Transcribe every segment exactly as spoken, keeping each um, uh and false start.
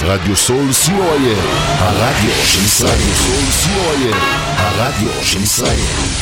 רדיו סול סי או איי אל, הרדיו של ישראל. רדיו סול סי או איי אל, הרדיו של ישראל.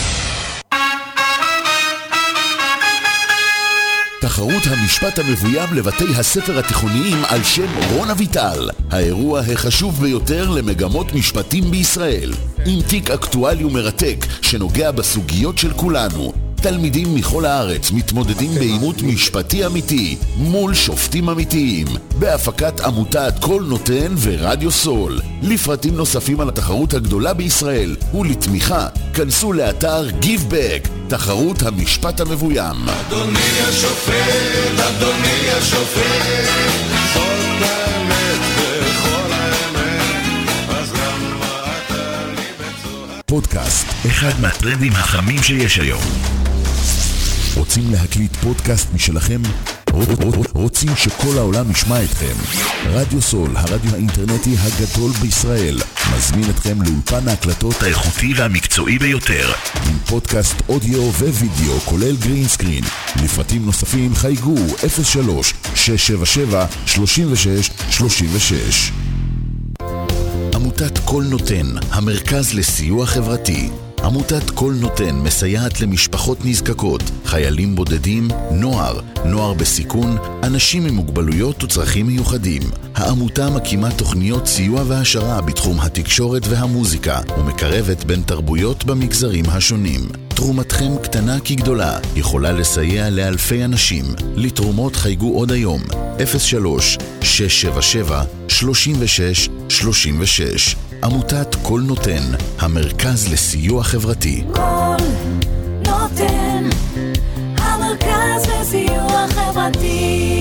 תחרות המשפט המבוים לבתי הספר התיכוניים על שם רון אביטל, האירוע החשוב ביותר למגמות משפטים בישראל, עם תיק אקטואלי ומרתק שנוגע בסוגיות של כולנו. תלמידים מכל הארץ מתמודדים בעימות משפטי אמיתי מול שופטים אמיתיים, בהפקת עמותת כל נותן ורדיו סול. לפרטים נוספים על התחרות הגדולה בישראל ולתמיכה, כנסו לאתר גיבבק, תחרות המשפט המבוים. אדוני השופט, אדוני השופט, זאת האמת וכל האמת, אז למה אתה לי בצורה? פודקאסט, אחד מהטרנדים החמים שיש היום. רוצים להקליט פודקאסט משלכם? רוצים שכל העולם ישמע אתכם? רדיו סול, הרדיו האינטרנטי הגדול בישראל, מזמין אתכם לאולפן ההקלטות האיכותי והמקצועי ביותר, עם פודקאסט אודיו ווידאו כולל גרין סקרין. לפרטים נוספים חייגו אפס שלוש שש שבע שבע שלושים ושש שלושים ושש. עמותת כל נותן, המרכז לסיוע חברתי. עמותת כל נותן מסייעת למשפחות נזקקות, חיילים בודדים, נוער, נוער בסיכון, אנשים עם מוגבלויות וצרכים מיוחדים. העמותה מקימה תוכניות סיוע והשרה בתחום התקשורת והמוזיקה, ומקרבת בין תרבויות במגזרים השונים. תרומתכם קטנה כגדולה, יכולה לסייע לאלפי אנשים. לתרומות חייגו עוד היום, אפס שלוש שש שבע שבע שלושים ושש שלושים ושש. עמותת כל נותן, המרכז לסיוע חברתי. כל נותן, המרכז לסיוע חברתי.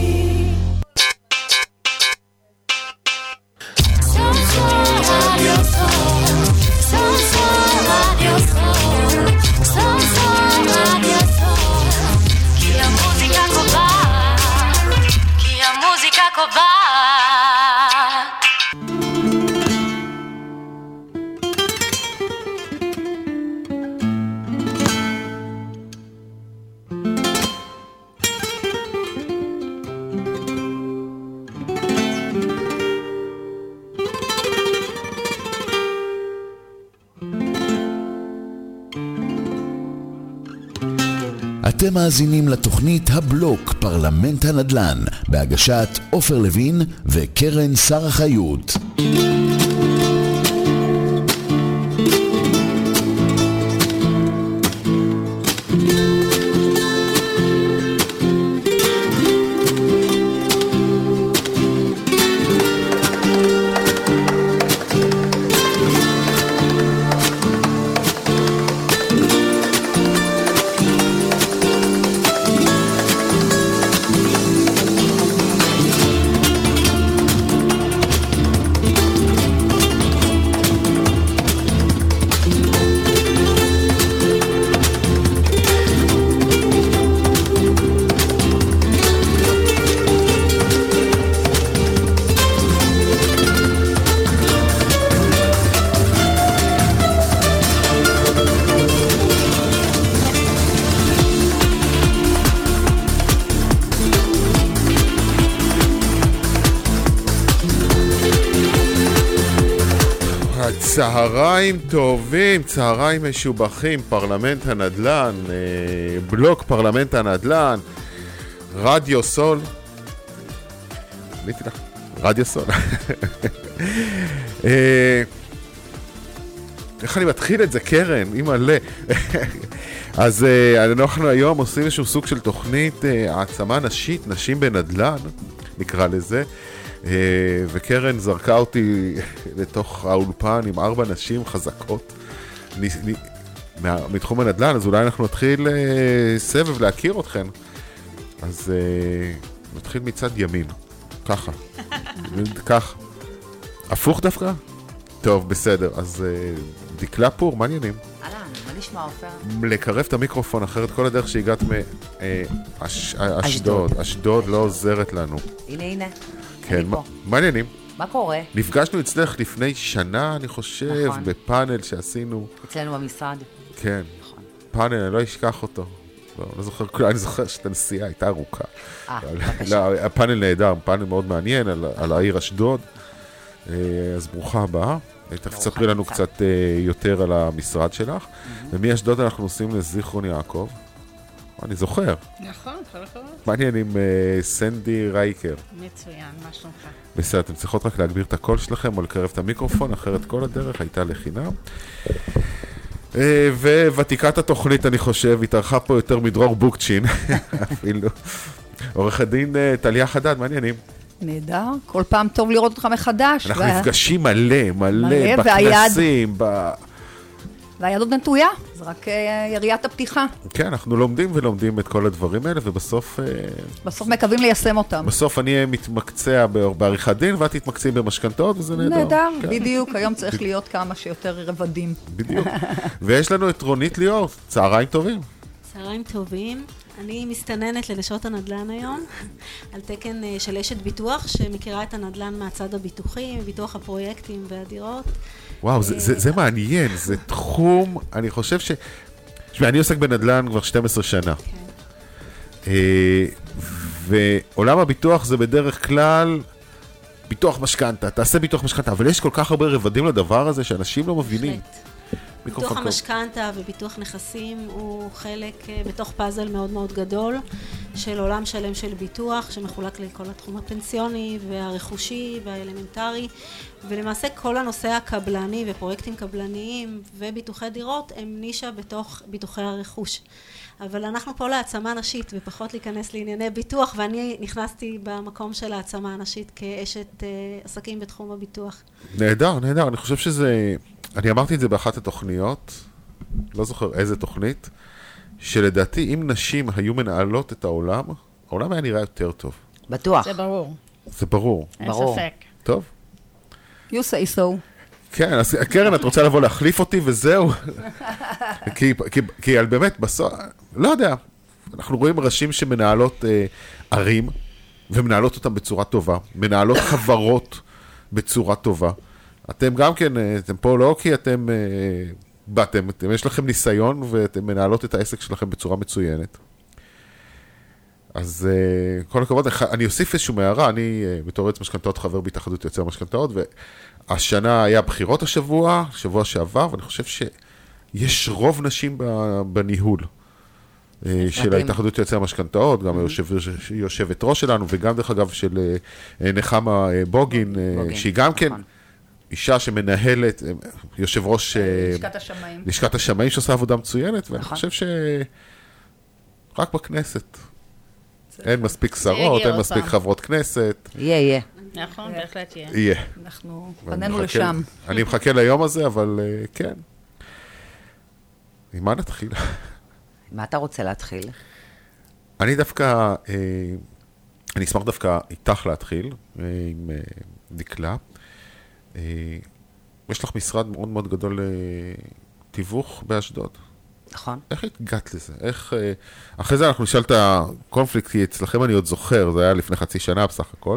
סול סול רדיו סול, סול סול רדיו סול, סול סול רדיו סול, כי המוזיקה קובעת, כי המוזיקה קובעת. אתם מאזינים לתוכנית הבלוק פרלמנט הנדל"ן, בהגשת עופר לוין וקרן שר החיות. צהריים טובים, צהריים משובחים, פרלמנט הנדל"ן, בלוק פרלמנט הנדל"ן, רדיו סול, עניתי לך, רדיו סול. איך אני מתחיל את זה, קרן, אימא'לה. אז אנחנו היום עושים איזשהו סוג של תוכנית העצמה נשית, נשים בנדל"ן, נקרא לזה. וקרן זרקה אותי לתוך האולפן עם ארבע נשים חזקות מתחום הנדל"ן, אז אולי אנחנו נתחיל סבב להכיר אתכן. אז נתחיל מצד ימין, ככה, ככה. הפוך דווקא? טוב, בסדר, אז דקלה פור, מה עניינים? אהלן, מה נשמע עופר? לקרב את המיקרופון, אחרת כל הדרך שהגעת מאשדוד, אשדוד לא עוזרת לנו. הנה, הנה. כן, מעניינים. מה קורה? נפגשנו אצלך לפני שנה, אני חושב, נכון. בפאנל שעשינו. אצלנו במשרד. כן, נכון. פאנל, אני לא אשכח אותו. לא, לא זוכר, אני זוכר שאת הנסיעה הייתה ארוכה. אה, אבל- בבקשה. לא, הפאנל נהדר, פאנל מאוד מעניין על, על העיר אשדוד. אה, אז ברוכה הבאה. תכף תספרי לנו קצת. קצת אה, יותר על המשרד שלך. ומאשדוד אנחנו נוסעים לזיכרון יעקב. אני זוכר. נכון, כל הכבוד. מעניין עם אה, סנדי רייקר. מצוין, מה שלומך? בסדר, אתם צריכות רק להגביר את הקול שלכם או לקרב את המיקרופון, אחרת כל הדרך הייתה לחינם. אה, וותיקת התוכנית, אני חושב, התארחה פה יותר מדרור בוקצ'ין, אפילו. עורך הדין אה, טליה חדד, מעניינים. נהדר, כל פעם טוב לראות אותך מחדש. אנחנו וה- נפגשים מלא, מלא, מלא, והיד- בכנסים, ב... והיד עוד נטויה, זה רק אה, יריית הפתיחה. כן, אנחנו לומדים ולומדים את כל הדברים האלה, ובסוף אה, בסוף מקווים ליישם אותם. בסוף אני אהיה מתמקצע ב- בעריכת דין, ואת תתמקצי במשכנתאות, וזה נהדר. נהדר, כן, בדיוק, היום צריך להיות כמה שיותר רבדים. בדיוק. ויש לנו את רונית ליאור, צהריים טובים. צהריים טובים. אני מסתננת לנשות הנדל"ן היום, על תקן אה, של אשת ביטוח, שמכירה את הנדל"ן מהצד הביטוחי, ביטוח הפרויקטים והדירות. וואו, זה, זה, זה מעניין, זה תחום, אני חושב ש... תשמע, אני עוסק בנדל"ן כבר שתים עשרה שנה. כן. אה, ועולם הביטוח זה בדרך כלל ביטוח משכנתה, תעשה ביטוח משכנתה, אבל יש כל כך הרבה רבדים לדבר הזה שאנשים לא מבינים. בהחלט. מיקרופון ביטוח טוב. המשכנתה וביטוח נכסים הוא חלק אה, בתוך פאזל מאוד מאוד גדול של עולם שלם של ביטוח שמחולק לכל התחום הפנסיוני והרכושי והאלמנטרי, ולמעשה כל הנושא הקבלני ופרויקטים קבלניים וביטוחי דירות הם נישה בתוך ביטוחי הרכוש. אבל אנחנו פה להעצמה נשית ופחות להיכנס לענייני ביטוח, ואני נכנסתי במקום של העצמה הנשית כאשת אה, עסקים בתחום הביטוח. נהדר, נהדר, אני חושב שזה... אני אמרתי את זה באחת התוכניות, לא זוכר איזה תוכנית, שלדעתי אם נשים היו מנהלות את העולם, העולם היה נראה יותר טוב. בטוח, זה ברור, זה ברור. אין ברור. ספק. טוב? you say so. כן, אז קרן, את רוצה לבוא להחליף אותי וזהו? כי, כי, כי על באמת, בסוף, לא יודע, אנחנו רואים ראשים שמנהלות אה, ערים, ומנהלות אותם בצורה טובה, מנהלות חברות בצורה טובה. אתם גם כן, אה, אתם פה לא כי אתם אה, באתם, אתם, יש לכם ניסיון, ואתם מנהלות את העסק שלכם בצורה מצוינת. אז uh, כל הכבוד, אני אוסיף איזשהו מערה, אני uh, בתור יועץ משכנתאות חבר בהתאחדות יועצי המשכנתאות, והשנה היה בחירות השבוע, שבוע שעבר, ואני חושב שיש רוב נשים בניהול uh, של ההתאחדות יועצי המשכנתאות, גם היושב, יושבת ראש שלנו, וגם דרך אגב של uh, נחמה uh, בוגין, uh, בוגין, שהיא גם כן נכון. אישה שמנהלת, uh, יושב ראש uh, לשכת השמאים. לשכת השמאים שעושה עבודה מצוינת, ואני נכון. חושב שרק בכנסת. אין מספיק יגיע שרות, אין עוד מספיק פעם. חברות כנסת, יהיה, יהיה. נכון, בהחלט יהיה. יהיה. אנחנו ואני פנינו מחכה- לשם. אני מחכה ליום הזה, אבל אה, כן. עם מה נתחיל? מה אתה רוצה להתחיל? אני דווקא, אה, אני אשמח דווקא איתך להתחיל, אה, עם אה, דקלה. אה, יש לך משרד מאוד מאוד גדול לתיווך באשדוד. נכון? איך הגעת לזה? איך... אה, אחרי זה אנחנו נשאל את הקונפליקט, כי אצלכם אני עוד זוכר, זה היה לפני חצי שנה בסך הכל.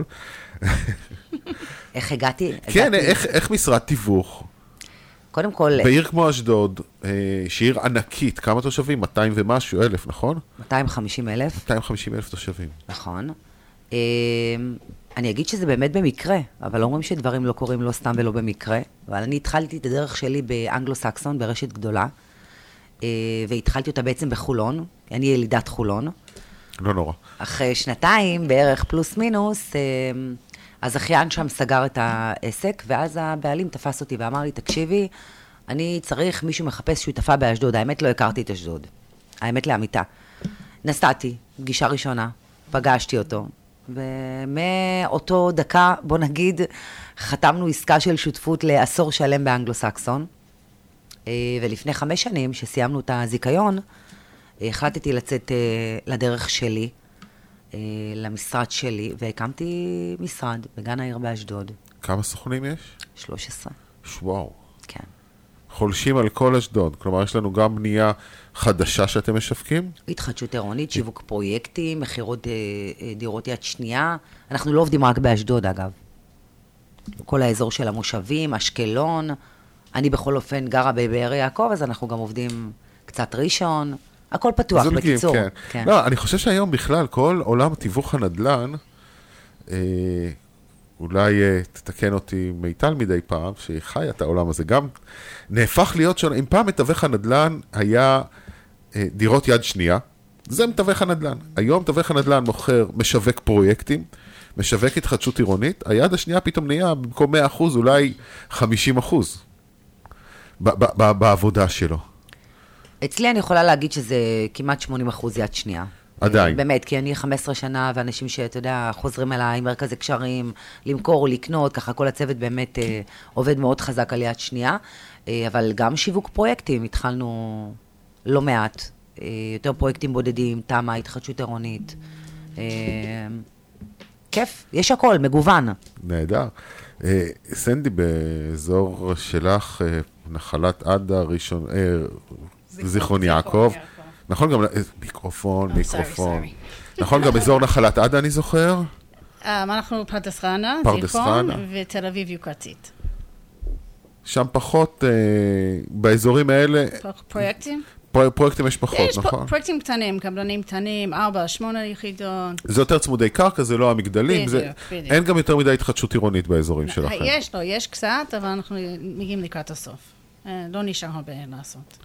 איך הגעתי? כן, הגעתי- איך, איך משרד תיווך? קודם כל, בעיר כמו אשדוד, אה, שהיא עיר ענקית, כמה תושבים? מאתיים ומשהו אלף, נכון? מאתיים וחמישים אלף, מאתיים וחמישים אלף תושבים. נכון. אה, אני אגיד שזה באמת במקרה, אבל אומרים שדברים לא קורים לא סתם ולא במקרה, אבל אני התחלתי את הדרך שלי באנגלו-סקסון, ברשת גדולה, אה, והתחלתי אותה בעצם בחולון, אני ילידת חולון. לא נורא. אחרי שנתיים, בערך פלוס מינוס, אה, הזכיין שם סגר את העסק, ואז הבעלים תפס אותי ואמר לי, תקשיבי, אני צריך, מישהו מחפש שותפה באשדוד, האמת לא הכרתי את אשדוד, האמת לאמיתה. נסעתי, פגישה ראשונה, פגשתי אותו, ומאותו דקה, בוא נגיד, חתמנו עסקה של שותפות לעשור שלם באנגלו-סקסון, אה, ולפני חמש שנים, שסיימנו את הזיכיון, אה, החלטתי לצאת אה, לדרך שלי, אה, למשרד שלי, והקמתי משרד בגן העיר באשדוד, כמה סוכנים יש? שלוש עשרה, וואו. כן. חולשים על כל אשדוד. כלומר, יש לנו גם בנייה חדשה שאתם משווקים? התחדשות עירונית, שיווק פרויקטים, מחירות אה, אה, דירות יד שנייה. אנחנו לא עובדים רק באשדוד, אגב. כל האזור של המושבים, אשקלון. אני בכל אופן גרה בבאר יעקב, אז אנחנו גם עובדים קצת ראשון, הכל פתוח, זולגים, בקיצור. כן. כן. לא, אני חושב שהיום בכלל, כל עולם תיווך הנדל"ן, אה, אולי אה, תתקן אותי מיטל מדי פעם, שהיא חיה את העולם הזה, גם נהפך להיות שונה. אם פעם מתווך הנדל"ן היה אה, דירות יד שנייה, זה מתווך הנדל"ן. היום מתווך הנדל"ן מוכר, משווק פרויקטים, משווק התחדשות עירונית, היד השנייה פתאום נהיה במקום מאה אחוז, אולי חמישים אחוז ב- ב- ב- בעבודה שלו. אצלי אני יכולה להגיד שזה כמעט שמונים אחוז יד שנייה. עדיין. באמת, כי אני חמש עשרה שנה, ואנשים שאתה יודע, חוזרים אליי, מרכזי קשרים, למכור, לקנות, ככה כל הצוות באמת אה, עובד מאוד חזק על יד שנייה, אה, אבל גם שיווק פרויקטים, התחלנו לא מעט, אה, יותר פרויקטים בודדים, תמה, התחדשות עירונית. אה, כיף, יש הכל, מגוון. נהדר. אה, סנדי, באזור שלך, אה, נחלת עדה, ראשון, אה, זיכרון יעקב. נכון גם, אה, מיקרופון, מיקרופון. נכון גם אזור נחלת עדה, אני זוכר? אה, אנחנו פרדס חנה, פרדס זיכרון, חנה. ותל אביב יוקרתית. שם פחות, אה, באזורים האלה, פרויקטים? פרו- פרויקטים יש פחות, יש נכון? פרויקטים קטנים, קבלנים קטנים, ארבע, שמונה יחידות. זה יותר צמודי קרקע, זה לא המגדלים, זה- בדיוק, בדיוק. אין גם יותר מדי התחדשות עירונית באזורים שלכם. יש, לא, יש קצת, אבל אנחנו מגיעים לקראת הסוף. אה, לא נשאר הרבה לעשות.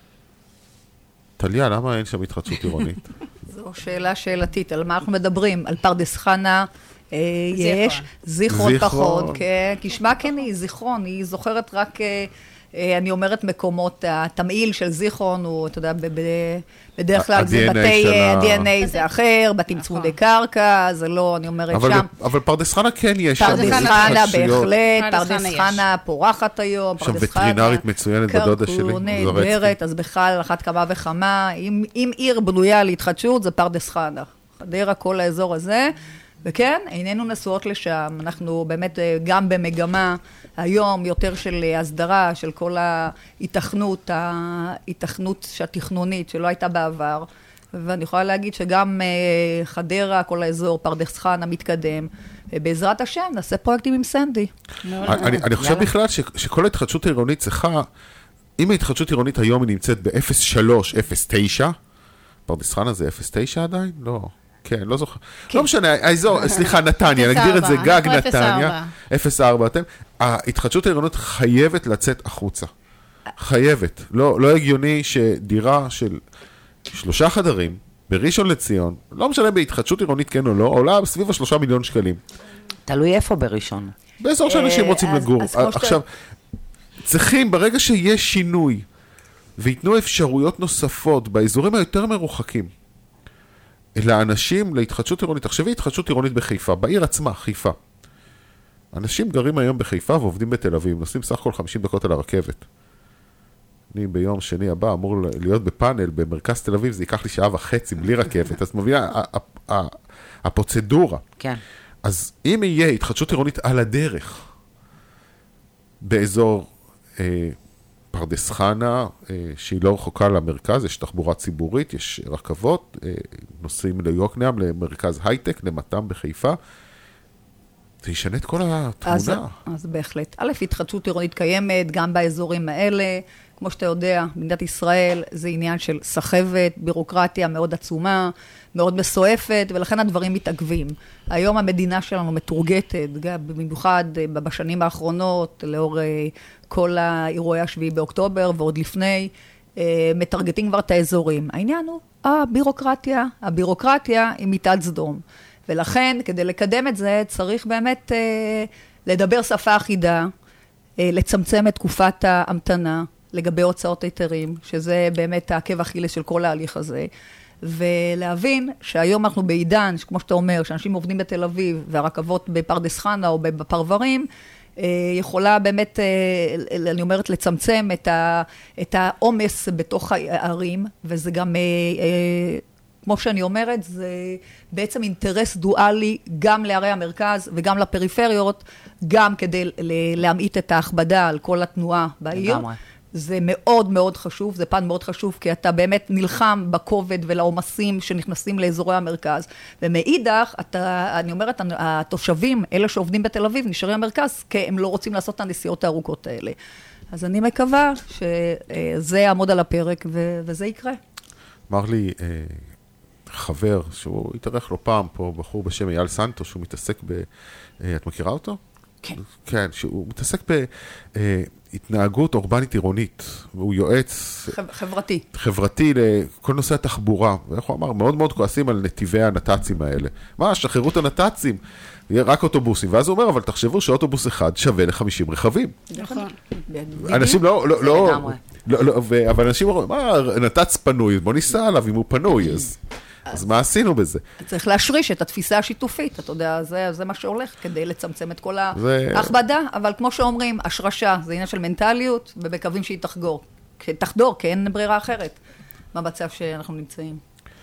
טליה, למה אין שם התחדשות עירונית? זו שאלה שאלתית, על מה אנחנו מדברים? על פרדס חנה אה, יש, זיכרון זיכרון. פחות, כן, כשמה כן היא, זיכרון, היא זוכרת רק, אה, אה, אני אומרת מקומות, התמעיל של זיכרון הוא, אתה יודע, ב- ב- בדרך כלל זה ה-די אן איי בתי, שלה. אה, די אן איי זה אחר, בתים נכון. צמודי קרקע, זה לא, אני אומרת אבל שם. ב- אבל פרדס חנה כן יש שם פרדס חנה חנה התחדשויות. בהחלט, פרדס פרדס חנה חנה פורחת היום, שם פרדס חנה. וטרינרית מצוינת בדודה שלי, קרקור, זורצקי. נהדרת, אז בכלל על אחת כמה וכמה, אם, אם עיר בנויה להתחדשות זה פרדס חנה. חדרה, כל האזור הזה, וכן, איננו נשואות לשם, אנחנו באמת אה, גם במגמה היום יותר של אה, הסדרה, של כל ההיתכנות, ההיתכנות התכנונית שלא הייתה בעבר, ואני יכולה להגיד שגם אה, חדרה, כל האזור, פרדס חנה מתקדם, ובעזרת השם נעשה פרויקטים עם סנדי. אני אני חושב בכלל ש- שכל ההתחדשות העירונית צריכה, אם ההתחדשות העירונית היום היא נמצאת ב-אפס שלוש אפס תשע, פרדס חנה זה אפס תשע עדיין? לא. כן, לא זוכר. לא משנה, האזור, סליחה, נתניה, אפס נגדיר את זה ארבע, גג אנחנו אפס נתניה. ארבע. אפס ארבע, אתם. ההתחדשות העירונית חייבת לצאת החוצה. חייבת. לא לא הגיוני שדירה של שלושה חדרים, בראשון לציון, לא משנה בהתחדשות עירונית כן או לא, עולה סביב השלושה מיליון שקלים. תלוי איפה בראשון. באזור שאנשים אה, רוצים אז- לגור. אז כמו שאתה- עכשיו, צריכים, ברגע שיש שינוי, ויתנו אפשרויות נוספות באזורים היותר מרוחקים, לאנשים, להתחדשות עירונית. תחשבי התחדשות עירונית בחיפה, בעיר עצמה, חיפה. אנשים גרים היום בחיפה ועובדים בתל אביב, נוסעים סך הכל חמישים דקות על הרכבת. אני ביום שני הבא אמור להיות בפאנל במרכז תל אביב, זה ייקח לי שעה וחצי בלי רכבת, אז מבינה, ה- ה- ה- הפרוצדורה. כן. אז אם יהיה התחדשות עירונית על הדרך, באזור אה, פרדס חנה, אה, שהיא לא רחוקה למרכז, יש תחבורה ציבורית, יש רכבות, אה, נוסעים ליוקנעם, למרכז הייטק, למתם בחיפה, זה ישנה את כל אז, התמונה. אז בהחלט. א', התחדשות עירונית קיימת גם באזורים האלה. כמו שאתה יודע, במדינת ישראל זה עניין של סחבת, בירוקרטיה מאוד עצומה, מאוד מסועפת, ולכן הדברים מתעכבים. היום המדינה שלנו מתורגטת, גם במיוחד בשנים האחרונות, לאור כל האירועי השביעי באוקטובר ועוד לפני, מתרגטים כבר את האזורים. העניין הוא הבירוקרטיה, הבירוקרטיה היא מיטת סדום. ולכן, כדי לקדם את זה, צריך באמת אה, לדבר שפה אחידה, אה, לצמצם את תקופת ההמתנה לגבי הוצאות היתרים, שזה באמת העקב אכילס של כל ההליך הזה, ולהבין שהיום אנחנו בעידן, כמו שאתה אומר, שאנשים עובדים בתל אביב, והרכבות בפרדס חנה או בפרברים, אה, יכולה באמת, אה, אני אומרת, לצמצם את, ה, את העומס בתוך הערים, וזה גם... אה, אה, כמו שאני אומרת, זה בעצם אינטרס דואלי גם לערי המרכז וגם לפריפריות, גם כדי להמעיט את ההכבדה על כל התנועה בעיר. לגמרי. זה מאוד מאוד חשוב, זה פן מאוד חשוב, כי אתה באמת נלחם בכובד ולעומסים שנכנסים לאזורי המרכז. ומאידך, אתה, אני אומרת, התושבים, אלה שעובדים בתל אביב, נשארים במרכז, כי הם לא רוצים לעשות את הנסיעות הארוכות האלה. אז אני מקווה שזה יעמוד על הפרק ו- וזה יקרה. אמר לי אה, חבר, שהוא התארח לו פעם פה, בחור בשם אייל סנטו, שהוא מתעסק ב... אה, את מכירה אותו? כן. כן, שהוא מתעסק בהתנהגות אורבנית עירונית, והוא יועץ חב- חברתי. חברתי לכל נושא התחבורה, ואיך הוא אמר, מאוד מאוד כועסים על נתיבי הנת"צים האלה. מה, שחררו את הנת"צים, יהיה רק אוטובוסים, ואז הוא אומר, אבל תחשבו שאוטובוס אחד שווה ל-חמישים רכבים. נכון. אנשים לא, לא, זה לא, לגמרי. לא, לא, ו- אבל אנשים אומרים, מה, נת"צ פנוי, בוא ניסע עליו אם הוא פנוי, אז, אז מה עשינו בזה? צריך להשריש את התפיסה השיתופית, אתה יודע, זה, זה מה שהולך כדי לצמצם את כל זה- ההכבדה, אבל כמו שאומרים, השרשה זה עניין של מנטליות, ומקווים שהיא תחגור. תחדור, כי אין ברירה אחרת במצב שאנחנו נמצאים.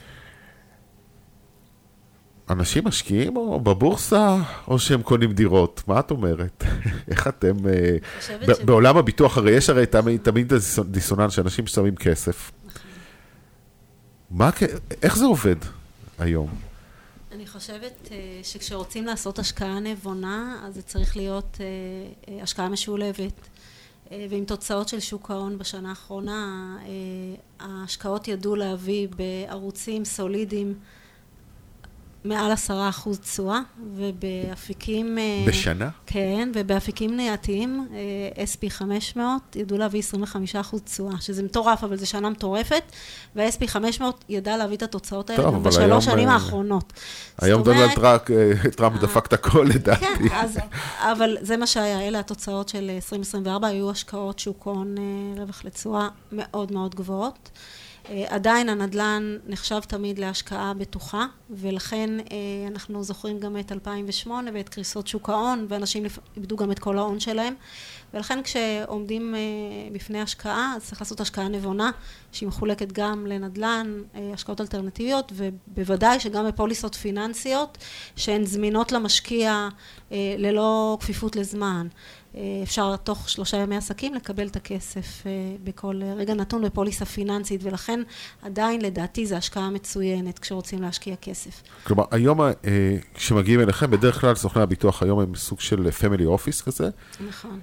אנשים משקיעים או בבורסה, או שהם קונים דירות? מה את אומרת? איך אתם... אה, חושבת ב- ש- בעולם הביטוח, הרי יש הרי תמיד, תמיד דיס- דיסוננס שאנשים ששמים כסף. מה, הכ- איך זה עובד היום? אני חושבת אה, שכשרוצים לעשות השקעה נבונה, אז זה צריך להיות אה, אה, השקעה משולבת. אה, ועם תוצאות של שוק ההון בשנה האחרונה, אה, ההשקעות ידעו להביא בערוצים סולידיים מעל עשרה אחוז תשואה, ובאפיקים... אה, בשנה? כן, ובאפיקים נייתיים, אס פי חמש מאות ידעו להביא עשרים וחמישה אחוז תשואה, שזה מטורף, אבל זה שנה מטורפת, וה-אס פי חמש מאות ידע להביא את התוצאות האלה טוב, גם אבל היום, בשלוש שנים אה, האחרונות. היום זאת אומרת- דונלד טראק, אה, טראמפ דפק את הכל לדעתי. כן, אז, אבל זה מה שהיה, אלה התוצאות של עשרים עשרים וארבע, היו השקעות שוק הון אה, רווח לתשואה מאוד מאוד גבוהות. אה, עדיין הנדל"ן נחשב תמיד להשקעה בטוחה, ולכן אה, אנחנו זוכרים גם את אלפיים ושמונה ואת קריסות שוק ההון, ואנשים לפ- איבדו גם את כל ההון שלהם, ולכן כשעומדים אה, בפני השקעה, אז צריך לעשות השקעה נבונה, שהיא מחולקת גם לנדל"ן, אה, השקעות אלטרנטיביות, ובוודאי שגם בפוליסות פיננסיות, שהן זמינות למשקיע אה, ללא כפיפות לזמן. אה, אפשר תוך שלושה ימי עסקים לקבל את הכסף אה, בכל רגע נתון בפוליסה פיננסית, ולכן עדיין לדעתי זו השקעה מצוינת כשרוצים להשקיע כסף. כלומר, היום אה, כשמגיעים אליכם, בדרך כלל סוכני הביטוח היום הם סוג של פמילי אופיס כזה, נכון.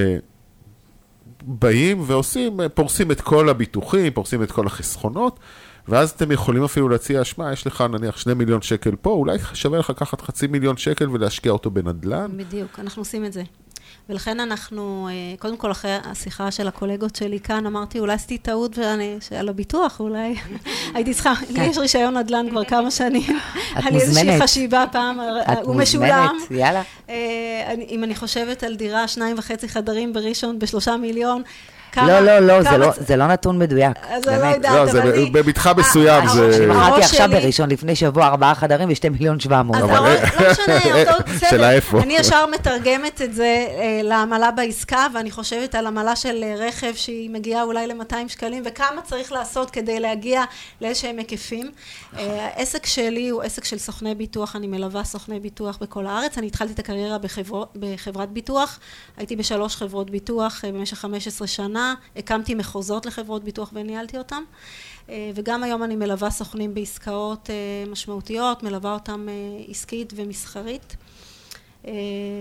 שבאים ועושים, פורסים את כל הביטוחים, פורסים את כל החסכונות, ואז אתם יכולים אפילו להציע, שמע, יש לך נניח שני מיליון שקל פה, אולי שווה לך לקחת חצי מיליון שקל ולהשקיע אותו בנדל"ן. בדיוק, אנחנו עושים את זה. ולכן אנחנו, קודם כל אחרי השיחה של הקולגות שלי כאן, אמרתי, אולי עשיתי טעות ואני, על הביטוח, אולי הייתי צריכה, לי יש רישיון נדל"ן כבר כמה שנים. את היה לי איזושהי מוזמנת. חשיבה פעם, את הוא משולם. מוזמנת, יאללה. אה, אני- אם אני חושבת על דירה, שניים וחצי חדרים בראשון בשלושה מיליון, לא, כמה- לא, לא, זה כמה לא- צ- זה לא נתון מדויק. אז אני לא באמת. יודעת, לא, זה אבל אני... במתחם מסוים, אה, זה... אני מכרתי הראש עכשיו שלי- בראשון לפני שבוע ארבעה חדרים ושתי מיליון שבע מאות. אז אבל- הרוב- לא משנה, אותו בסדר. שאלה איפה. אני ישר מתרגמת את זה אה, לעמלה בעסקה, ואני חושבת על עמלה של אה, רכב שהיא מגיעה אולי ל-מאתיים שקלים, וכמה צריך לעשות כדי להגיע לאיזשהם היקפים. אה, העסק שלי הוא עסק של סוכני ביטוח, אני מלווה סוכני ביטוח בכל הארץ. אני התחלתי את הקריירה בחבר... בחברת ביטוח, הייתי בשלוש חברות ביטוח אה, במשך חמש עשרה שנה, הקמתי מחוזות לחברות ביטוח וניהלתי אותם. אה, וגם היום אני מלווה סוכנים בעסקאות אה, משמעותיות, מלווה אותם אה, עסקית ומסחרית. אה,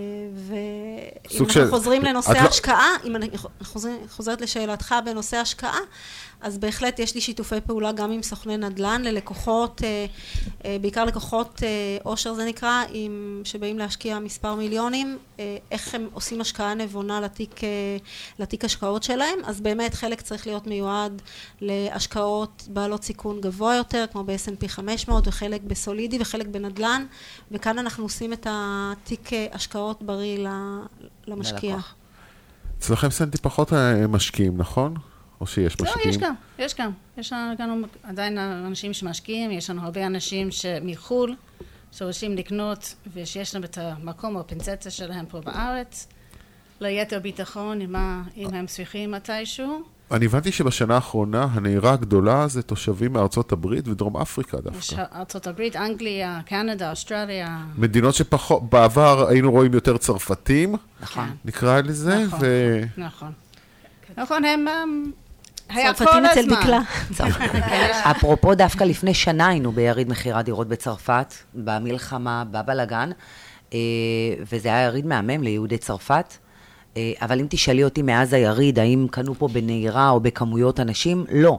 ואם סוג אנחנו של- חוזרים לנושא את לא- ההשקעה, אם אני חוזר- חוזרת לשאלתך בנושא השקעה, אז בהחלט יש לי שיתופי פעולה גם עם סוכני נדל"ן ללקוחות, אה, אה, בעיקר לקוחות אה, עושר זה נקרא, עם, שבאים להשקיע מספר מיליונים, אה, איך הם עושים השקעה נבונה לתיק, אה, לתיק השקעות שלהם, אז באמת חלק צריך להיות מיועד להשקעות בעלות סיכון גבוה יותר, כמו ב-אס אנד פי חמש מאות, וחלק בסולידי וחלק בנדל"ן, וכאן אנחנו עושים את התיק אה, השקעות בריא ל- למשקיע. ללקוח. אצלכם סנטי פחות אה, משקיעים, נכון? או שיש לא, משקיעים? יש גם, יש גם. יש לנו עדיין אנשים שמשקיעים, יש לנו הרבה אנשים שמחו"ל, שרוצים לקנות, ושיש להם את המקום או הפינצטה שלהם פה בארץ, ליתר ביטחון, אם מה- אם הם צריכים מתישהו. אני הבנתי שבשנה האחרונה הנהירה הגדולה זה תושבים מארצות הברית ודרום אפריקה יש דווקא. ארצות הברית, אנגליה, קנדה, אוסטרליה. מדינות שפחות, בעבר היינו רואים יותר צרפתים, נכון. נקרא לזה, נכון. ו... נכון. נכון, הם... הם- היה כל צרפתים אצל הזמן. דקלה. אפרופו, דווקא לפני שנה היינו ביריד מחירת דירות בצרפת, במלחמה, בבלגן, אה, וזה היה יריד מהמם ליהודי צרפת, אה, אבל אם תשאלי אותי מאז היריד, האם קנו פה בנהירה או בכמויות אנשים, לא.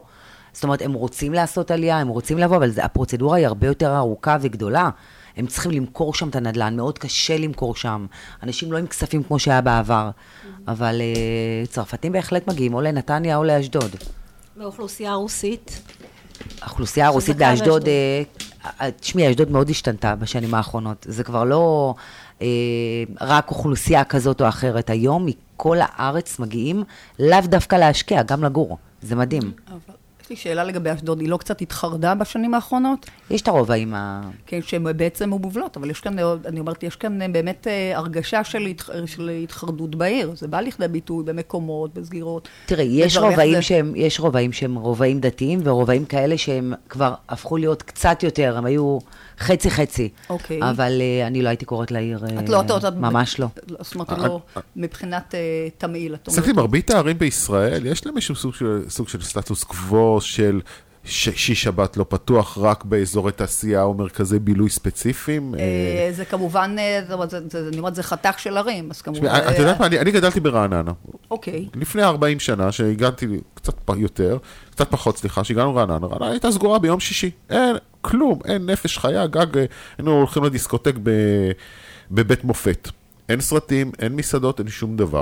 זאת אומרת, הם רוצים לעשות עלייה, הם רוצים לבוא, אבל זה, הפרוצדורה היא הרבה יותר ארוכה וגדולה. הם צריכים למכור שם את הנדל"ן, מאוד קשה למכור שם. אנשים לא עם כספים כמו שהיה בעבר. אבל uh, צרפתים בהחלט מגיעים, או לנתניה או לאשדוד. באוכלוסייה הרוסית. האוכלוסייה הרוסית חזקה באשדוד, באשדוד. אה, תשמעי, אשדוד מאוד השתנתה בשנים האחרונות. זה כבר לא אה, רק אוכלוסייה כזאת או אחרת. היום מכל הארץ מגיעים, לאו דווקא להשקיע, גם לגור. זה מדהים. אבל יש לי שאלה לגבי אשדוד, היא לא קצת התחרדה בשנים האחרונות? יש את הרובעים ה... כן, שהן בעצם מובלות, אבל יש כאן, אני אומרת, יש כאן באמת אה, הרגשה של, התח... של התחרדות בעיר. זה בא לכדי ביטוי במקומות, בסגירות. תראי, יש בדברים רובעים זה- שהם, יש רובעים שהם רובעים דתיים, ורובעים כאלה שהם כבר הפכו להיות קצת יותר, הם היו חצי חצי. אוקיי. אבל אה, אני לא הייתי קוראת לעיר, אה, את לא, את, את, ממש לא. זאת אומרת, לא, מבחינת אה, תמהיל, את אומרת. תסתכלי, מרבית הערים בישראל, יש להם איזשהו סוג של, סוג של סטטוס קוו של שישי שבת לא פתוח, רק באזורי תעשייה או מרכזי בילוי ספציפיים. אה, זה כמובן, אה, זה, זה, זה, אני אומרת, זה חתך של ערים, אז כמובן... תשמעי, את יודעת מה, אני, אני גדלתי ברעננה. אוקיי. לפני ארבעים שנה, שהגעתי קצת פ- יותר, קצת פחות, סליחה, שהגענו רעננה, רעננה הייתה סגורה ביום שישי. אין כלום, אין נפש חיה, גג, אה, היינו הולכים לדיסקוטק ב, בבית מופת. אין סרטים, אין מסעדות, אין שום דבר.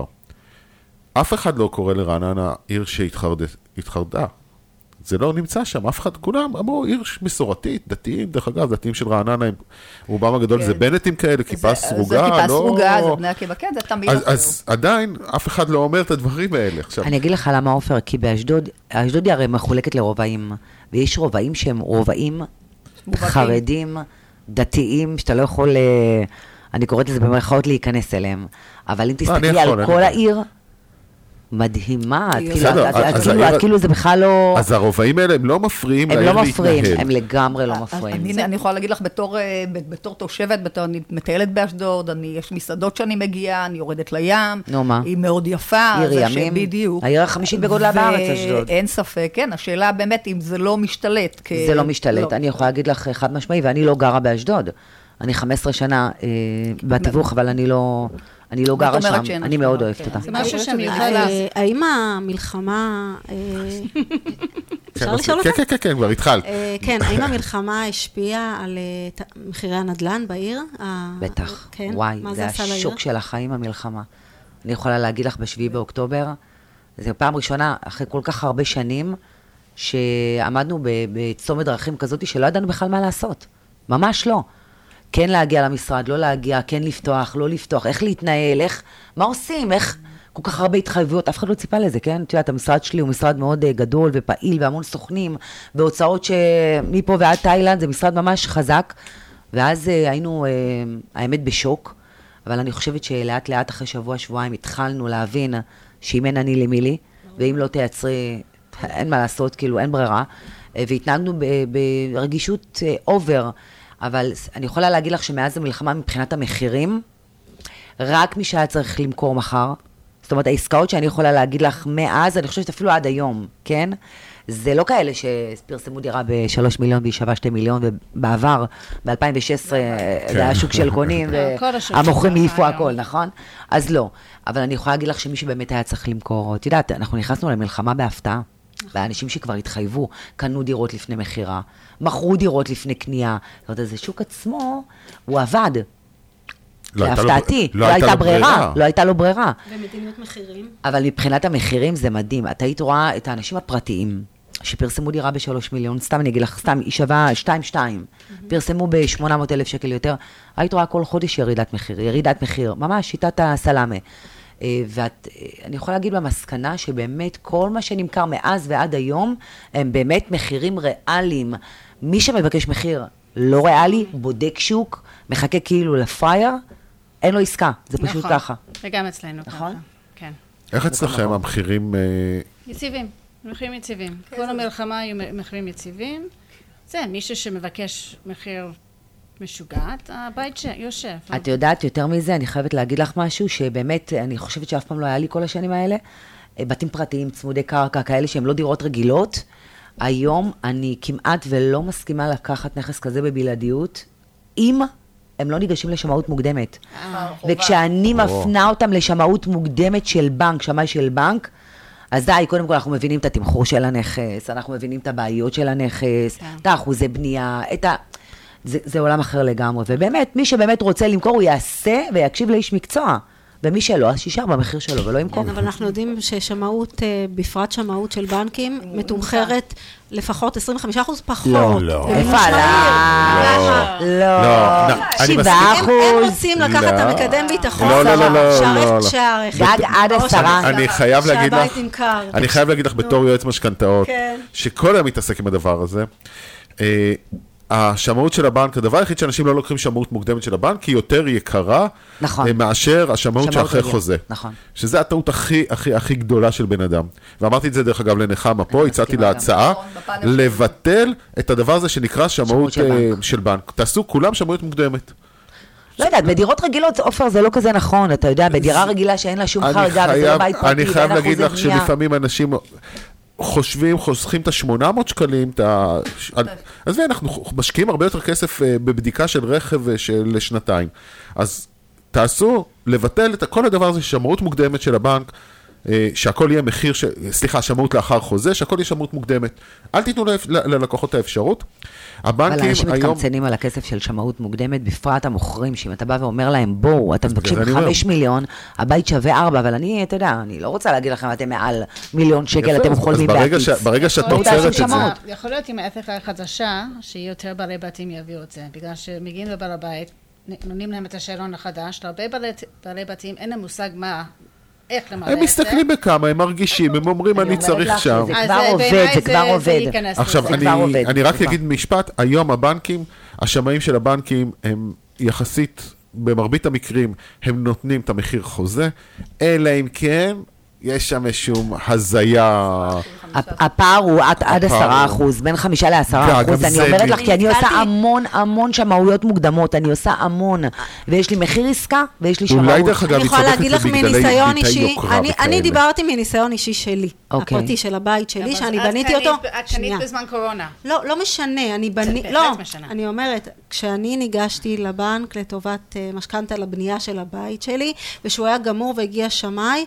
אף אחד לא קורא לרעננה עיר שהתחרדה. זה לא נמצא שם, אף אחד, כולם אמרו, עיר מסורתית, דתיים, דרך אגב, דתיים של רעננה, הם- רובם הגדול כן. זה בנטים כאלה, כיפה זה- סרוגה, זה כיפה לא... סרוגה, זה בני עקיבא, כן, זה תמיד אז, אחר. אז עדיין, אף אחד לא אומר את הדברים האלה. עכשיו, אני אגיד לך למה עופר, כי באשדוד, אשדוד היא הרי מחולקת לרובעים, ויש רובעים שהם רובעים מובהקים. חרדים, דתיים, שאתה לא יכול, אה, אני קוראת לזה במרכאות להיכנס אליהם. אבל אם אני תסתכלי יכול, על אני כל יכול. העיר, מדהימה, את בסדר, כאילו, את- את- אז כאילו- העיר- את כאילו זה בכלל לא, אז הרובעים האלה הם לא מפריעים הם לעיר לא להתנהל. מפריעים, הם לגמרי לא מפריעים. אני, אני יכולה להגיד לך, בתור, אה, ב- בתור תושבת, בתור, אני מטיילת באשדוד, אני, יש מסעדות שאני מגיעה, אני יורדת לים. נו, מה? היא מאוד יפה. עיר זה ימים, בדיוק. העיר החמישית בגודלה בארץ, אשדוד. אין ספק, כן, השאלה באמת אם זה לא משתלט. כ- זה לא משתלט, אני יכולה להגיד לך חד משמעי, ואני לא גרה באשדוד. אני חמש עשרה שנה אה, בתיווך, אבל אני לא, אני לא את גרה אומרת שם, שאין אני השפעה, מאוד אוהבת כן. אותה. זה משהו חושבת שאני שזה יכולה נכנס. לעשות. אה, האם המלחמה... אה, אפשר לשאול כן, אותך? כן, כן, כן, כבר התחלת. אה, כן, האם המלחמה השפיעה על אה, ת- מחירי הנדל"ן בעיר? ה- בטח, כן? וואי, מה זה עשה לעיר? השוק של החיים, המלחמה. אני יכולה להגיד לך בשביעי באוקטובר, זו פעם ראשונה, אחרי כל כך הרבה שנים, שעמדנו ב- בצומת דרכים כזאת, שלא ידענו בכלל מה לעשות. ממש לא. כן להגיע למשרד, לא להגיע, כן לפתוח, לא לפתוח, איך להתנהל, איך, מה עושים, איך, כל כך הרבה התחייבויות, אף אחד לא ציפה לזה, כן? את יודעת, המשרד שלי הוא משרד מאוד אה, גדול ופעיל, והמון סוכנים, בהוצאות שמפה ועד תאילנד, זה משרד ממש חזק, ואז אה, היינו, אה, האמת, בשוק, אבל אני חושבת שלאט לאט אחרי שבוע, שבועיים, התחלנו להבין שאם אין אני למי לי, ואם לא תייצרי, אין מה לעשות, כאילו, אין ברירה, אה, והתנהגנו ב- ברגישות אה, אובר, אבל אני יכולה להגיד לך שמאז המלחמה מבחינת המחירים, רק מי שהיה צריך למכור מחר, זאת אומרת, העסקאות שאני יכולה להגיד לך מאז, אני חושבת אפילו עד היום, כן? זה לא כאלה שפרסמו דירה בשלוש מיליון והיא שווה שתי מיליון, ובעבר, ב-אלפיים ושש עשרה, זה היה שוק של קונים, כל השוק והמוכרים שלך העיפו היום. הכל, נכון? אז לא. אבל אני יכולה להגיד לך שמי שבאמת היה צריך למכור, את יודעת, אנחנו נכנסנו למלחמה בהפתעה, והאנשים שכבר התחייבו, קנו דירות לפני מחירה, מכרו דירות לפני קנייה, זאת אומרת, אז השוק עצמו, הוא עבד. לא הייתה לו- להפתעתי, לא לא הייתה הייתה לו ברירה, ברירה. לא הייתה לו ברירה. ומדיניות מחירים? אבל מבחינת המחירים זה מדהים. את היית רואה את האנשים הפרטיים, שפרסמו דירה בשלוש מיליון, סתם אני אגיד לך, סתם, היא שווה שתיים שתיים, פרסמו ב-שמונה מאות אלף שקל יותר, היית רואה כל חודש ירידת מחיר, ירידת מחיר, ממש שיטת הסלאמה. אה, ואת, אה, אני יכולה להגיד במסקנה שבאמת כל מה שנמכר מאז ועד היום, הם באמת מחירים ריאליים. מי שמבקש מחיר לא ריאלי, בודק שוק, מחכה כאילו לפרייר, אין לו עסקה, זה פשוט נכון. ככה. וגם אצלנו נכון? ככה. כן. איך אצלכם המחירים... אה, יציבים, מחירים יציבים. כל המלחמה היו מחירים יציבים. זה, מישהו שמבקש מחיר משוגעת, הבית ש- יושב. את יודעת, יותר מזה, אני חייבת להגיד לך משהו, שבאמת, אני חושבת שאף פעם לא היה לי כל השנים האלה, אה, בתים פרטיים, צמודי קרקע, כאלה שהם לא דירות רגילות, היום אני כמעט ולא מסכימה לקחת נכס כזה בבלעדיות, אם הם לא ניגשים לשמאות מוקדמת. וכשאני מפנה אותם לשמאות מוקדמת של בנק, שמאי של בנק, אז די, קודם כל אנחנו מבינים את התמחור של הנכס, אנחנו מבינים את הבעיות של הנכס, את האחוזי בנייה, את ה... זה, זה עולם אחר לגמרי, ובאמת, מי שבאמת רוצה למכור, הוא יעשה ויקשיב לאיש מקצוע. ומי שלא, אז שישאר במחיר שלו ולא ימכור. כן, אבל אנחנו יודעים ששמאות, בפרט שמאות של בנקים, מתומחרת לפחות עשרים וחמישה אחוז פחות. לא, לא. איפה עלה? לא. שבעה אחוז. הם רוצים לקחת את המקדם ביטחון. לא, לא, לא, לא. שהרכב. גג עד עשרה. אני חייב להגיד לך, שהבית נמכר. אני חייב להגיד לך בתור יועץ משכנתאות, שכל היום מתעסק עם הדבר הזה, השמאות של הבנק, הדבר היחיד שאנשים לא לוקחים שמאות מוקדמת של הבנק, היא יותר יקרה, נכון. מאשר השמאות שאחרי חוזה. נכון. שזה הטעות הכי, הכי, הכי גדולה של בן אדם. ואמרתי את זה דרך אגב לנחמה פה, הצעתי להצעה, לבטל את הדבר הזה שנקרא שמאות של בנק. תעשו כולם שמאות מוקדמת. לא יודעת, בדירות רגילות, אופר, זה לא כזה נכון, אתה יודע, בדירה רגילה שאין לה שום חרגה, וזה לא בית פרטי, אני חייב להגיד לך בנייה. שלפעמים אנשים חושבים, חוסכים את ה-שמונה מאות שקלים, אז אנחנו משקיעים הרבה יותר כסף בבדיקה של רכב של שנתיים. אז תעשו, לבטל את כל הדבר הזה, שמאות מוקדמת של הבנק, שהכל יהיה מחיר, סליחה, שמאות לאחר חוזה, שהכל יהיה שמאות מוקדמת. אל תיתנו ללקוחות האפשרות. אבל אנשים מתקמצנים על הכסף של שמאות מוקדמת, בפרט המוכרים, שאם אתה בא ואומר להם, בואו, אתם מבקשים חמש מיליון, הבית שווה ארבע, אבל אני, אתה יודע, אני לא רוצה להגיד לכם, אתם מעל מיליון שקל, אתם יכולים להקיץ. אז ברגע שאת נוצרת את זה. יכול להיות עם האתיקה החדשה, שיותר בעלי בתים יביאו את זה, בגלל שמגיעים לבעל הבית, נותנים להם את השאלון החדש, להרבה בעלי בתים אין להם מושג מה, איך למעלה את זה. הם מסתכלים בכמה, הם מרגישים, הם אומרים אני צריך שם. זה כבר עובד, זה כבר עובד. עכשיו, אני רק אגיד משפט, היום הבנקים, השמאים של הבנקים הם יחסית, במרבית המקרים, הם נותנים את המחיר חוזה, אלא אם כן, יש שם איזשהו הזיה. הפער הוא עד עשרה אחוז, בין חמישה לעשרה אחוז, אני אומרת לך, כי אני עושה המון המון שמאויות מוקדמות, אני עושה המון, ויש לי מחיר עסקה, ויש לי שמאות. אולי דרך אגב, אני יכולה להגיד לך מניסיון אישי, אני וכאלה. דיברתי מניסיון אישי שלי, אוקיי. הפרטי של הבית שלי, שאני בניתי אותו. את קנית בזמן קורונה. לא, לא משנה, אני בני... בהחלט לא, משנה. אני אומרת, כשאני ניגשתי לבנק לטובת uh, משכנתה לבנייה של הבית שלי, ושהוא היה גמור והגיע שמאי,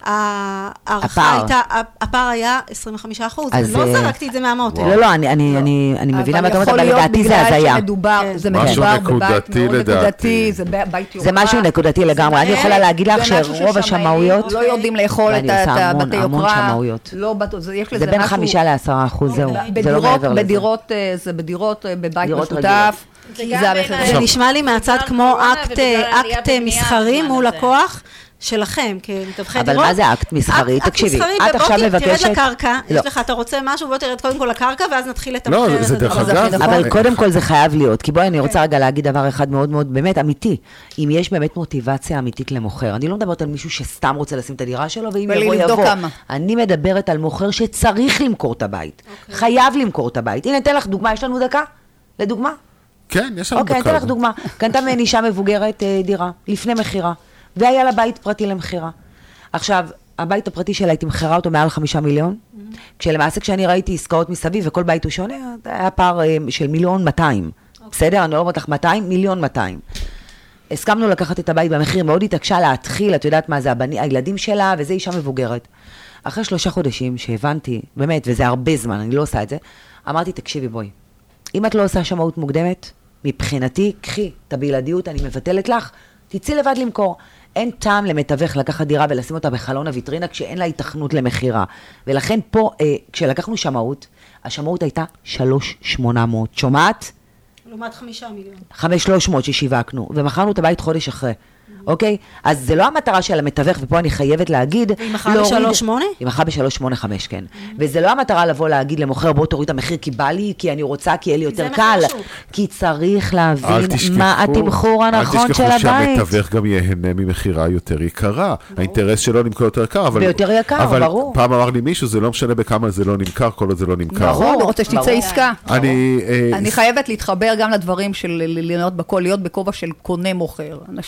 הערכה הייתה, הפער היה עשרים וחמישה אחוז. אז, לא זרקתי את זה מהמותן. לא, לא, אני, אני, אני, אני מבינה מה אתה אומרת, אבל לדעתי זה הזיה. זה משהו מדובר נקודתי בבית מאוד לדעתי. נקודתי, זה בית יוקרה. זה משהו נקודתי לגמרי. אני יכולה להגיד לך שרוב השמאויות, לא יודעים לאכול את ואני עושה המון, הבתי המון יוקרה. שמאויות. לא, יש לזה זה בין משהו- חמישה לעשרה אחוז, זהו. זה לא בדירות, מעבר לזה. בדירות, אה, זה בדירות אה, בבית דירות משותף. זה זה גם המחיר. בעיניי- זה נשמע לי מהצד בגלל כמו קורונה אקט, ובגלל עלייה אקט בבנייה מסחרי בזמן מול הזה. לקוח שלכם, כמתווכי אבל דירות. מה זה אקט מסחרי? אקט תקשיבי, מסחרי, את עכשיו ובוא מבקשת... תרד לקרקע, לא. יש לך, אתה רוצה משהו, בוא תרד קודם כל לקרקע, ואז נתחיל לתמחר לא, את זה הדבר. דרך אבל זה אגב. הכי נכון. אבל קודם כל זה חייב להיות, כי בואי, אני רוצה רגע להגיד דבר אחד מאוד מאוד, באמת אמיתי. אם יש באמת מוטיבציה אמיתית למוכר, אני לא מדברת על מישהו שסתם רוצה לשים את הדירה שלו, ואם יבוא ולבדוק יבוא. כמה. אני מדברת על מוכר שצריך למכור את הבית. חייב למכור את הבית. הנה, אתן לך דוגמה, יש לנו דקה? לדוגמה? כן, יש לנו אוקיי, אני דקה. אתן לך דוגמה. קנתה ממני אישה מבוגרת אה, דירה, לפני מחירה, והיה לה בית פרטי למחירה. עכשיו, הבית הפרטי שלה, הייתי מחירה אותו מעל חמישה מיליון, כשלמעשה כשאני ראיתי עסקאות מסביב, וכל בית הוא שונה, היה פער אה, של מיליון מאתיים. בסדר? אני לא אומרת לך מאתיים, מיליון מאתיים. הסכמנו לקחת את הבית במחיר, מאוד התעקשה להתחיל, את יודעת מה זה, הבני, הילדים שלה, וזה אישה מבוגרת. אחרי שלושה חודשים שהבנתי, באמת, וזה הרבה זמן, אני לא עושה את זה, אמרתי, תקשיבי בואי, אם את לא עושה שמאות מוקדמת, מבחינתי, קחי את הבלעדיות, אני מבטלת לך, תצאי לבד למכור. אין טעם למתווך לקחת דירה ולשים אותה בחלון הוויטרינה, כשאין לה התכנות למחירה. ולכן פה, אה, כשלקחנו שמאות, השמאות הייתה שלוש אלף שמונה מאות. שומעת? לעומת חמישה מיליון. חמש אלף שלוש מאות ששיווקנו, ומכרנו את הבית חודש אחרי. אוקיי? אז זה לא המטרה של המתווך, ופה אני חייבת להגיד... והיא מכרה ב-שלוש שמונה? היא מכרה ב-שלוש שמונה חמש, כן. וזה לא המטרה לבוא להגיד למוכר, בוא תוריד את המחיר, כי בא לי, כי אני רוצה, כי יהיה לי יותר קל. כי צריך להבין מה התמחור הנכון של אל תשכחו הבית. שהמתווך גם יהנה ממחירה יותר יקרה. האינטרס שלו למכור יותר יקר, אבל... ביותר יקר, ברור. אבל פעם אמר לי מישהו, זה לא משנה בכמה זה לא נמכר, כל עוד זה לא נמכר. נכון, אני רוצה שתצא עסקה. אני... אני חייבת להתחבר גם לדברים של להיות בכל, להיות בכובע של קונה מוכר. אנשים, הרי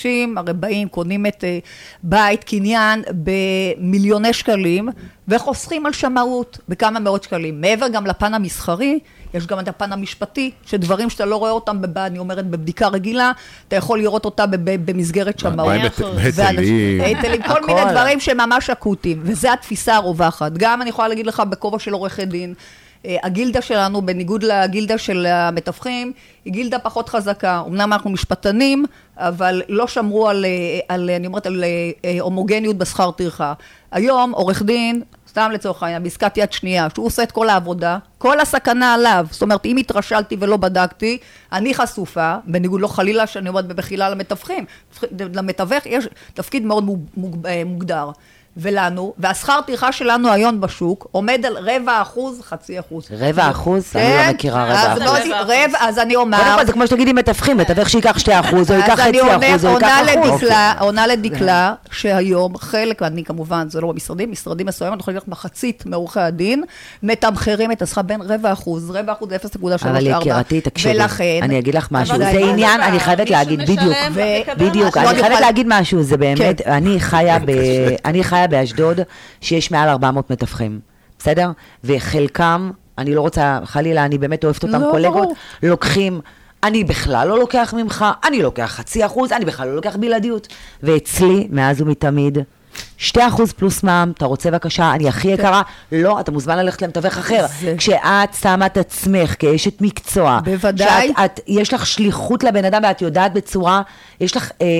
הרי באים, קונים את אה, בית, קניין, במיליוני שקלים, וחוסכים על שמאות בכמה מאות שקלים. מעבר גם לפן המסחרי, יש גם את הפן המשפטי, שדברים שאתה לא רואה אותם, בב, אני אומרת, בבדיקה רגילה, אתה יכול לראות אותה במסגרת שמאות. מה עם היטלים? היטלים, כל מיני דברים שממש אקוטיים, וזה התפיסה הרווחת. גם אני יכולה להגיד לך, בכובע של עורכי דין, הגילדה שלנו, בניגוד לגילדה של המתווכים, היא גילדה פחות חזקה. אמנם אנחנו משפטנים, אבל לא שמרו על, על, אני אומרת, על הומוגניות בשכר טרחה. היום, עורך דין, סתם לצורך העניין, בעסקת יד שנייה, שהוא עושה את כל העבודה, כל הסכנה עליו. זאת אומרת, אם התרשלתי ולא בדקתי, אני חשופה, בניגוד לא חלילה שאני אומרת בבחילה למתווכים. למתווך יש תפקיד מאוד מוגדר. ולנו, והשכר טרחה שלנו היום בשוק, עומד על רבע אחוז, חצי אחוז. רבע אחוז? אני לא מכירה רבע אחוז. רבע, אז אני אומר... קודם כל, זה כמו שתגידי מתווכים, מתווך שיקח שתי אחוז, או ייקח חצי אחוז, או ייקח אחוז. עונה לדקלה, שהיום חלק, ואני כמובן, זה לא במשרדים, משרדים מסוימים, אנחנו יכולים ללכת מחצית מעורכי הדין, מתמחרים את השכר בין רבע אחוז, רבע אחוז אפס נקודה שלוש ארבע. אבל יקירתי, תקשיבי, ולכן... אני אגיד לך משהו, זה עניין, אני חייבת להגיד, בדיוק, בדיוק, אני חייבת להגיד משהו, זה באמת, אני חיה ב... אני חיה באשדוד, שיש מעל ארבע מאות מתווכים, בסדר? וחלקם, אני לא רוצה, חלילה, אני באמת אוהבת אותם, לא, קולגות, ברור. לוקחים, אני בכלל לא לוקח ממך, אני לוקח חצי אחוז, אני בכלל לא לוקח בלעדיות. ואצלי, מאז ומתמיד, שתי אחוז פלוס מע"מ, אתה רוצה בבקשה, אני הכי יקרה, לא, אתה מוזמן ללכת למתווך אחר. זה- כשאת שמה את עצמך כאשת מקצוע, בוודאי. שאת, את, יש לך שליחות לבן אדם, ואת יודעת בצורה, יש לך אה, אה,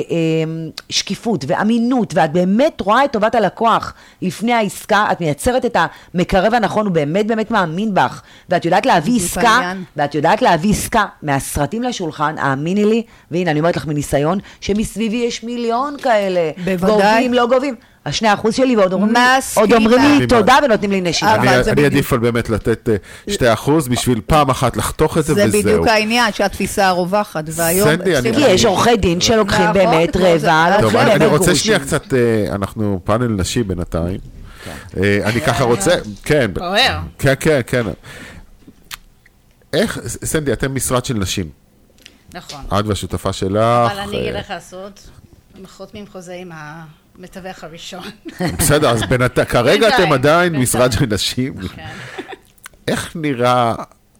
שקיפות ואמינות, ואת באמת רואה את טובת הלקוח לפני העסקה, את מייצרת את המקרב הנכון, הוא באמת באמת מאמין בך, ואת יודעת להביא בדיוק עסקה, העניין. ואת יודעת להביא עסקה מהסרטים לשולחן, האמיני לי, והנה אני אומרת לך מניסיון, שמסביבי יש מיליון כאלה, בוודאי. גובים, לא גובים, השני אחוז שלי, ועוד אומרים לי, מסכימה. עוד אומרים לי אני תודה ונותנים לי נשימה. אבל אני זה אני בדיוק- עדיף על באמת לתת אה, שתי אחוז בשביל פעם אחת לחתוך את זה זה וזהו. בדיוק העניין, שהתפיסה הרווחת, והיום... סנדי, אני- כי יש עורכי דין שלוקחים נכון, באמת כמו זה. רבע, טוב, טוב, לוקחים אני, אני באמת רוצה גרושים. שנייה קצת, אה, אנחנו פאנל נשי בינתיים. אה, אני ככה רוצה, כן, בוער. כן, כן, כן. איך, סנדי, אתם משרד של נשים. נכון. את והשותפה שלך. אבל אני אגיד אה, לך סוד, הם חותמים חוזה עם המתווך הראשון. בסדר, אז בינתיים, כרגע בינתיים, אתם עדיין בינתיים. משרד של נשים. כן. איך נראה,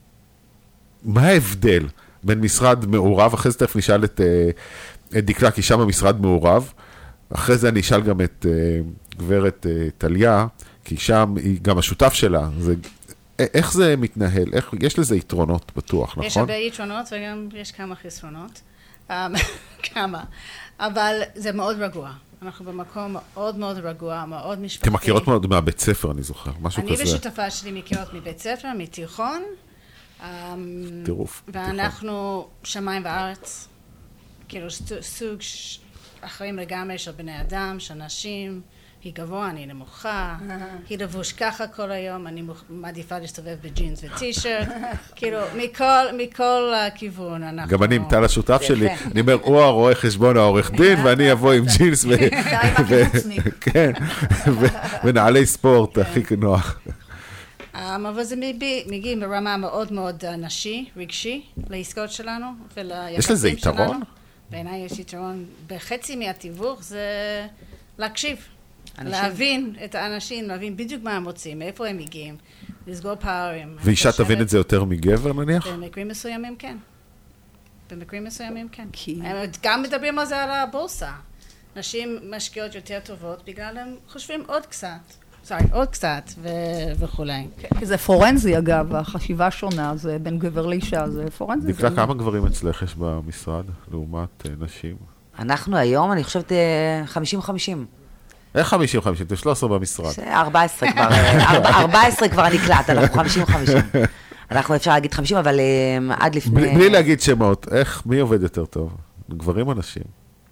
מה ההבדל בין משרד מעורב, אחרי זה תכף נשאל את, אה, את דקלה, כי שם המשרד מעורב, אחרי זה אני אשאל גם את אה, גברת אה, טליה, כי שם היא גם השותף שלה, זה, א- איך זה מתנהל, איך, יש לזה יתרונות בטוח, יש נכון? הרבה יתרונות וגם יש כמה חסרונות. אמ, כמה. אבל זה מאוד רגוע. אנחנו במקום מאוד מאוד רגוע, מאוד משפחתי. אתם מכירות מאוד מהבית ספר, אני זוכר, משהו אני כזה. ושותפה שלי מכירות מבית ספר, מתיכון. אמ, טירוף, ואנחנו שמיים וארץ. כאילו סוג- סוג ש- אחרים לגמרי של בני אדם, של נשים. היא גבוה, אני נמוכה, היא לבוש ככה כל היום, אני מוכ- מעדיפה להסתובב בג'ינס וטישרט, כאילו, מכל, מכל הכיוון אנחנו... גם אני עם טל השותף שלי, יפה. אני אומר, הוא הרואה חשבון העורך דין, ואני אבוא עם ג'ינס ו- ו- כן, ו- ונעלי ספורט, הכי נוח. Um, אבל זה מבי- מגיעים ברמה מאוד מאוד uh, נשי, רגשי, לעסקאות שלנו וליחסים יש לזה שלנו. יתרון? בעיניי יש יתרון. בחצי מהתיווך זה להקשיב, אנשים. להבין את האנשים, להבין בדיוק מה הם רוצים, מאיפה הם מגיעים, לסגור פערים. ואישה תבין את זה יותר מגבר נניח? במקרים מסוימים כן. במקרים מסוימים כן. כי- הם גם מדברים על זה על הבורסה. נשים משקיעות יותר טובות בגלל הם חושבים עוד קצת. סורי, עוד קצת ו- וכולי. כי זה פורנזי אגב, החשיבה שונה, זה בין גבר לאישה, זה פורנזי. דקלה, זה- כמה גברים אצלך יש במשרד, לעומת אה, נשים? אנחנו היום, אני חושבת, אה, חמישים חמישים. איך חמישים חמישים? אתם שלוש עשרה במשרד. ארבע עשרה כבר, אה, ארבע- ארבע עשרה כבר נקלט, אנחנו חמישים חמישים. אנחנו אפשר להגיד חמישים, אבל אה, עד לפני... בלי בלי להגיד שמות, איך, מי עובד יותר טוב? גברים או נשים?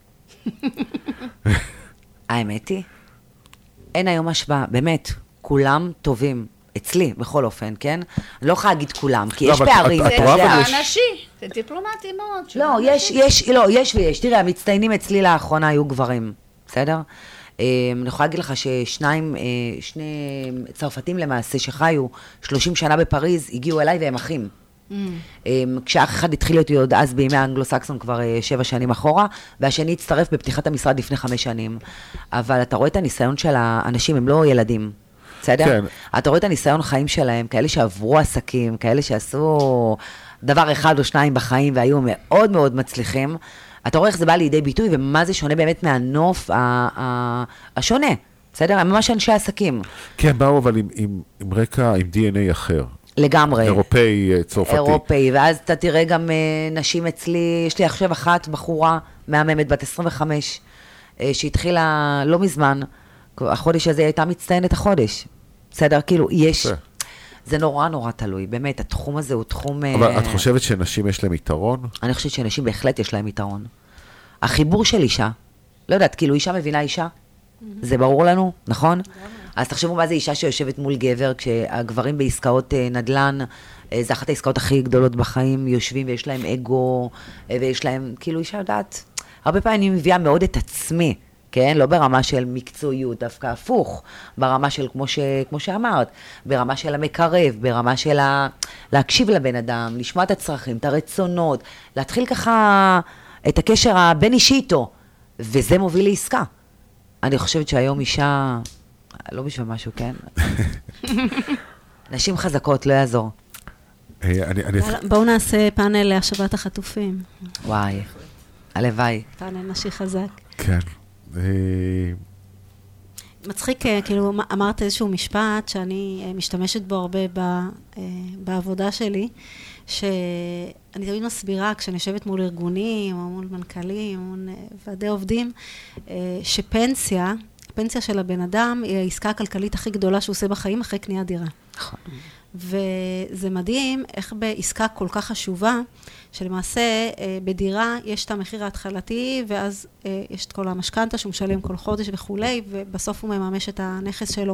האמת היא, אין היום השוואה, באמת, כולם טובים. אצלי, בכל אופן, כן? אני לא יכולה להגיד כולם, כי לא, יש אבל פערים, את- את אתה רואה יודע. אבל זה יש- אנשי, זה דיפלומטי מאוד. של לא, יש, אנשים. יש, לא, יש ויש. תראה, המצטיינים אצלי לאחרונה היו גברים, בסדר? אה, אני יכולה להגיד לך ששניים, אה, שני צרפתים למעשה שחיו שלושים שנה בפריז, הגיעו אליי והם אחים. כשאח אחד התחיל אותי עוד אז בימי האנגלו-סקסון כבר אה, שבע שנים אחורה, והשני הצטרף בפתיחת המשרד לפני חמש שנים. אבל אתה רואה את הניסיון של האנשים, הם לא ילדים. בסדר? כן. אתה רואה את הניסיון חיים שלהם, כאלה שעברו עסקים, כאלה שעשו דבר אחד או שניים בחיים והיו מאוד מאוד מצליחים. אתה רואה איך זה בא לידי ביטוי, ומה זה שונה באמת מהנוף ה- ה- השונה. בסדר? הם ממש אנשי עסקים. כן, באו אבל עם, עם, עם רקע, עם די אן איי אחר. לגמרי. אירופאי, אה, צרפתי. אירופאי, ואז אתה תראה גם אה, נשים אצלי, יש לי עכשיו אחת בחורה מהממת, בת עשרים וחמש, אה, שהתחילה לא מזמן, החודש הזה הייתה מצטיינת החודש. בסדר? כאילו, יש... זה. זה נורא נורא תלוי, באמת, התחום הזה הוא תחום... אבל אה, את חושבת שנשים יש להם יתרון? אני חושבת שנשים בהחלט יש להם יתרון. החיבור של אישה, לא יודעת, כאילו אישה מבינה אישה, זה ברור לנו, נכון? אז תחשבו מה זה אישה שיושבת מול גבר, כשהגברים בעסקאות אה, נדל"ן, אה, זה אחת העסקאות הכי גדולות בחיים, יושבים ויש להם אגו, אה, ויש להם, כאילו אישה יודעת, הרבה פעמים אני מביאה מאוד את עצמי, כן? לא ברמה של מקצועיות, דווקא הפוך, ברמה של, כמו, ש, כמו שאמרת, ברמה של המקרב, ברמה של ה, להקשיב לבן אדם, לשמוע את הצרכים, את הרצונות, להתחיל ככה את הקשר הבין אישי איתו, וזה מוביל לעסקה. אני חושבת שהיום אישה, לא בשביל משהו, כן? נשים חזקות, לא יעזור. אה, אני, אני... בואו נעשה פאנל להשבת החטופים. וואי, הלוואי. פאנל נשי חזק. כן. אה, מצחיק, אה, כאילו, אמ- אמרת איזשהו משפט שאני אה, משתמשת בו הרבה ב, אה, בעבודה שלי, שאני תמיד מסבירה כשאני יושבת מול ארגונים, או מול מנכ"לים, או מול אה, ועדי עובדים, אה, שפנסיה, הפנסיה של הבן אדם היא העסקה הכלכלית הכי גדולה שהוא עושה בחיים אחרי קניית דירה. נכון. וזה מדהים איך בעסקה כל כך חשובה, שלמעשה אה, בדירה יש את המחיר ההתחלתי, ואז אה, יש את כל המשכנתה שהוא משלם כל חודש וכולי, ובסוף הוא מממש את הנכס שלו.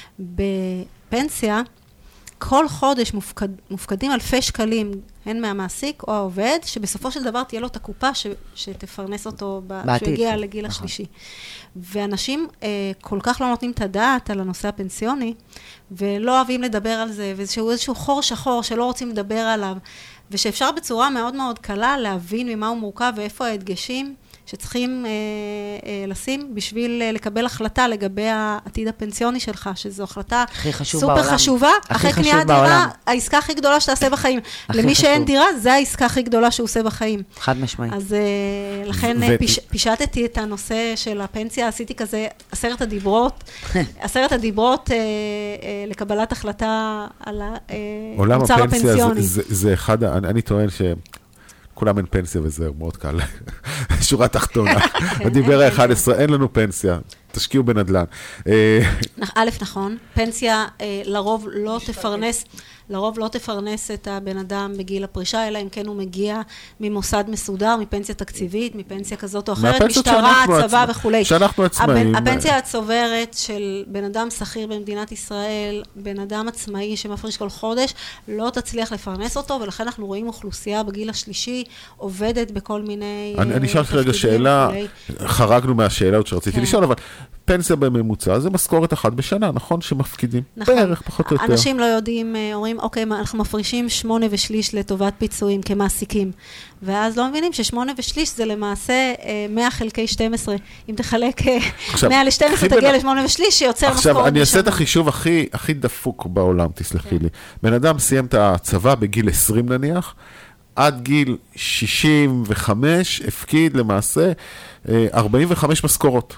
בפנסיה, כל חודש מופקד, מופקדים אלפי שקלים, הן מהמעסיק או העובד, שבסופו של דבר תהיה לו את הקופה ש, שתפרנס אותו, בעתיד. שהוא יגיע לגיל נכון. השלישי. ואנשים אה, כל כך לא נותנים את הדעת על הנושא הפנסיוני, ולא אוהבים לדבר על זה, ושהוא איזשהו חור שחור שלא רוצים לדבר עליו, ושאפשר בצורה מאוד מאוד קלה להבין ממה הוא מורכב ואיפה ההדגשים שצריכים אה, אה, לשים בשביל אה, לקבל החלטה לגבי העתיד הפנסיוני שלך, שזו החלטה הכי חשוב סופר בעולם. חשובה. הכי אחרי חשוב קניית בעולם. דירה, העסקה הכי גדולה שתעשה בחיים. הכי למי שאין חשוב. דירה, זה העסקה הכי גדולה שהוא עושה בחיים. חד משמעית. אז אה, לכן ו- אה, פיש, פישטתי את הנושא של הפנסיה, עשיתי כזה עשרת הדיברות, עשרת הדיברות אה, אה, לקבלת החלטה על עולם המוצר הפנסיה הפנסיוני. זה, זה, זה אחד, ה- אני, אני טוען שכולם אין פנסיה וזה מאוד קל. שורה תחתונה. הדיבר ה-אחד עשר, אין לנו פנסיה, תשקיעו בנדל"ן. אה, נכ- א', נכון, פנסיה אה, לרוב לא תפרנס, לרוב לא תפרנס את הבן אדם בגיל הפרישה, אלא אם כן הוא מגיע ממוסד מסודר, מפנסיה תקציבית, מפנסיה כזאת או אחרת, מהפנסיות משטרה, שאנחנו צבא עצמא- וכולי. שאנחנו עצמאים. הבן- הפנסיה הצוברת של בן אדם שכיר במדינת ישראל, בן אדם עצמאי שמפריש כל חודש, לא תצליח לפרנס אותו, ולכן אנחנו רואים אוכלוסייה בגיל השלישי, עובדת בכל מיני אני, אני אה, אשאל אותך רגע תפקידים שאלה, וכולי. חרגנו מהשאלה עוד שרציתי כן. לשאול, אבל פנסיה בממוצע זה משכורת אחת בשנה, נכון? שמפקידים נכון. בערך, פחות או יותר. אנשים לא יודעים, אה, אומרים, אוקיי, מה, אנחנו מפרישים שמונה ושליש לטובת פיצויים כמעסיקים. ואז לא מבינים ששמונה ושליש זה למעשה אה, מאה חלקי שתים עשרה. אם תחלק אה, עכשיו, מאה ל-שתים עשרה, קחי תגיע בן- ל-שמונה ושליש, שיוצר משכורת בשנה. עכשיו, אני אעשה את החישוב הכי, הכי דפוק בעולם, תסלחי לי. בן אדם סיים את הצבא בגיל עשרים נניח, עד גיל שישים וחמש הפקיד למעשה אה, ארבעים וחמש משכורות.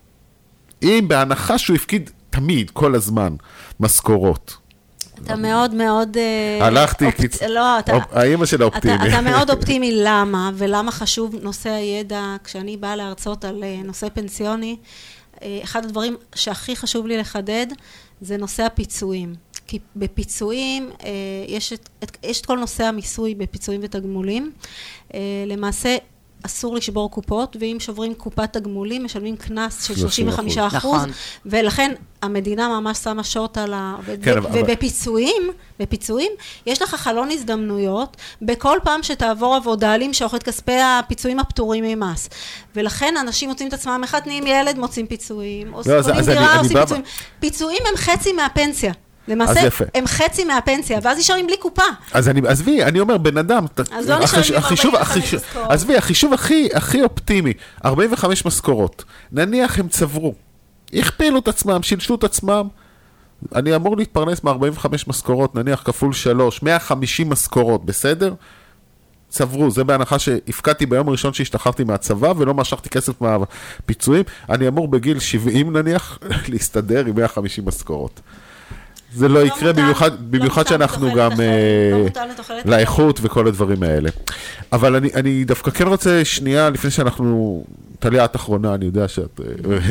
אם בהנחה שהוא הפקיד תמיד, כל הזמן, משכורות. אתה מאוד מאוד... אה, הלכתי, אופט- קיצ- לא, אתה... אופ- האמא של אתה, האופטימי. אתה מאוד אופטימי, למה? ולמה חשוב נושא הידע? כשאני באה להרצות על אה, נושא פנסיוני, אה, אחד הדברים שהכי חשוב לי לחדד, זה נושא הפיצויים. כי בפיצויים, אה, יש את, את, יש את כל נושא המיסוי בפיצויים ותגמולים. אה, למעשה, אסור לשבור קופות, ואם שוברים קופת תגמולים, משלמים קנס של שלושים וחמישה אחוז, נכון. ולכן המדינה ממש שמה שוט על העובד. כן, ו- אבל- ובפיצויים, בפיצויים, יש לך חלון הזדמנויות, בכל פעם שתעבור עבודה, למשוך את כספי הפיצויים הפטורים ממס. ולכן אנשים מוצאים את עצמם, אחד נהיים ילד, מוצאים פיצויים, או לא, אז- קונים אז אני- דירה, אני עושים בא- פיצויים. פיצויים הם חצי מהפנסיה. למעשה, יפה. הם חצי מהפנסיה, ואז נשארים בלי קופה. אז אני, עזבי, אני אומר, בן אדם, אז לא נשארים עם החישוב, ארבעים וחמש החישוב, משכורות. עזבי, החישוב הכי, הכי אופטימי, ארבעים וחמש משכורות, נניח הם צברו, הכפילו את עצמם, שילשו את עצמם, אני אמור להתפרנס מ-ארבעים וחמש משכורות, נניח כפול שלוש, מאה וחמישים משכורות, בסדר? צברו, זה בהנחה שהפקדתי ביום הראשון שהשתחררתי מהצבא, ולא משכתי כסף מהפיצויים, אני אמור בגיל שבעים נניח, להסתדר עם מאה וחמישים משכורות. זה לא יקרה, במיוחד שאנחנו גם לאיכות וכל הדברים האלה. אבל אני דווקא כן רוצה שנייה, לפני שאנחנו, טליה, את אחרונה, אני יודע שאת...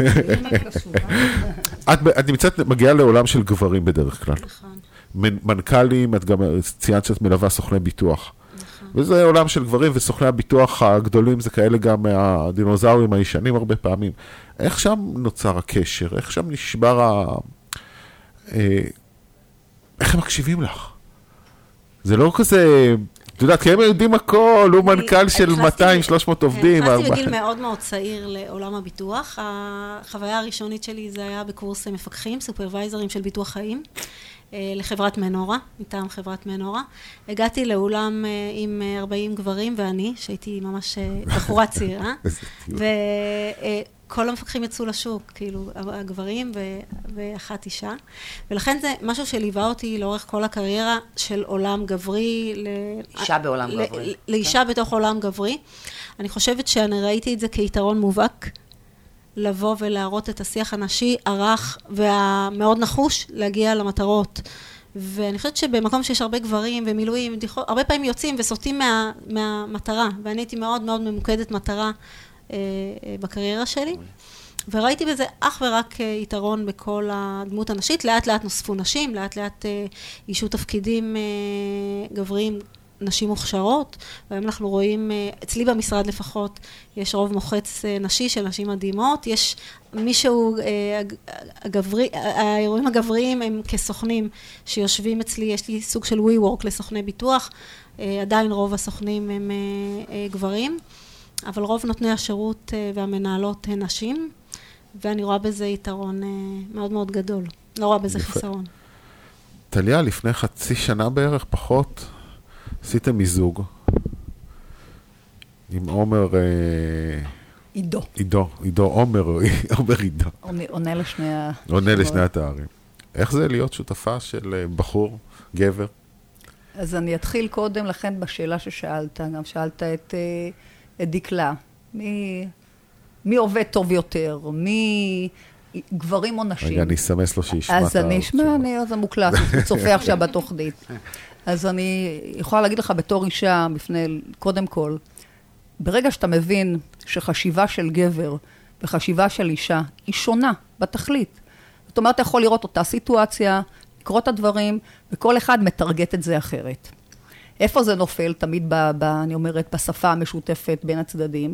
את נמצאת, מגיעה לעולם של גברים בדרך כלל. מנכ"לים, את גם ציינת שאת מלווה סוכני ביטוח. וזה עולם של גברים, וסוכני הביטוח הגדולים זה כאלה גם הדינוזאורים הישנים הרבה פעמים. איך שם נוצר הקשר? איך שם נשבר ה... איך הם מקשיבים לך? זה לא כזה... את יודעת, כי הם יודעים הכל, הוא מנכ"ל של מאתיים שלוש מאות עובדים. נכנסתי בגיל מאוד מאוד צעיר לעולם הביטוח. החוויה הראשונית שלי זה היה בקורס מפקחים, סופרוויזרים של ביטוח חיים, לחברת מנורה, מטעם חברת מנורה. הגעתי לאולם עם ארבעים גברים ואני, שהייתי ממש בחורה צעירה. וכל המפקחים יצאו לשוק, כאילו, הגברים ואחת אישה. ולכן זה משהו שליווה אותי לאורך כל הקריירה של עולם גברי. אישה בעולם גברי. לאישה בתוך עולם גברי. אני חושבת שאני ראיתי את זה כיתרון מובהק, לבוא ולהראות את השיח הנשי, ערך והמאוד נחוש להגיע למטרות. ואני חושבת שבמקום שיש הרבה גברים ומילואים, הרבה פעמים יוצאים וסוטים מה, מהמטרה, ואני הייתי מאוד מאוד ממוקדת מטרה אה, בקריירה שלי. וראיתי בזה אך ורק יתרון בכל הדמות הנשית. לאט לאט נוספו נשים, לאט לאט אה, אישו תפקידים אה, גבריים, נשים מוכשרות, והיום אנחנו רואים, אצלי במשרד לפחות, יש רוב מוחץ נשי של נשים מדהימות, יש מישהו, הגברי, האירועים הגבריים הם כסוכנים שיושבים אצלי, יש לי סוג של WeWork לסוכני ביטוח, עדיין רוב הסוכנים הם גברים, אבל רוב נותני השירות והמנהלות הן נשים, ואני רואה בזה יתרון מאוד מאוד גדול, לא רואה בזה חיסרון. טליה, לפני חצי שנה בערך, פחות, עשיתם מיזוג עם עומר... עידו. עידו, עידו, עומר, עומר עידו. עונה לשני ה... עונה לשני התארים. איך זה להיות שותפה של בחור, גבר? אז אני אתחיל קודם לכן בשאלה ששאלת, גם שאלת את, את דקלה. מי, מי עובד טוב יותר? מי... גברים או נשים? רגע, אני אסמס לו שישמע את אז אני אשמע, אני, אז המוקלט, הוא צופה עכשיו בתוכנית. אז אני יכולה להגיד לך בתור אישה, בפני, קודם כל, ברגע שאתה מבין שחשיבה של גבר וחשיבה של אישה היא שונה בתכלית. זאת אומרת, אתה יכול לראות אותה סיטואציה, לקרוא את הדברים, וכל אחד מתרגט את זה אחרת. איפה זה נופל? תמיד, ב, ב, אני אומרת, בשפה המשותפת בין הצדדים,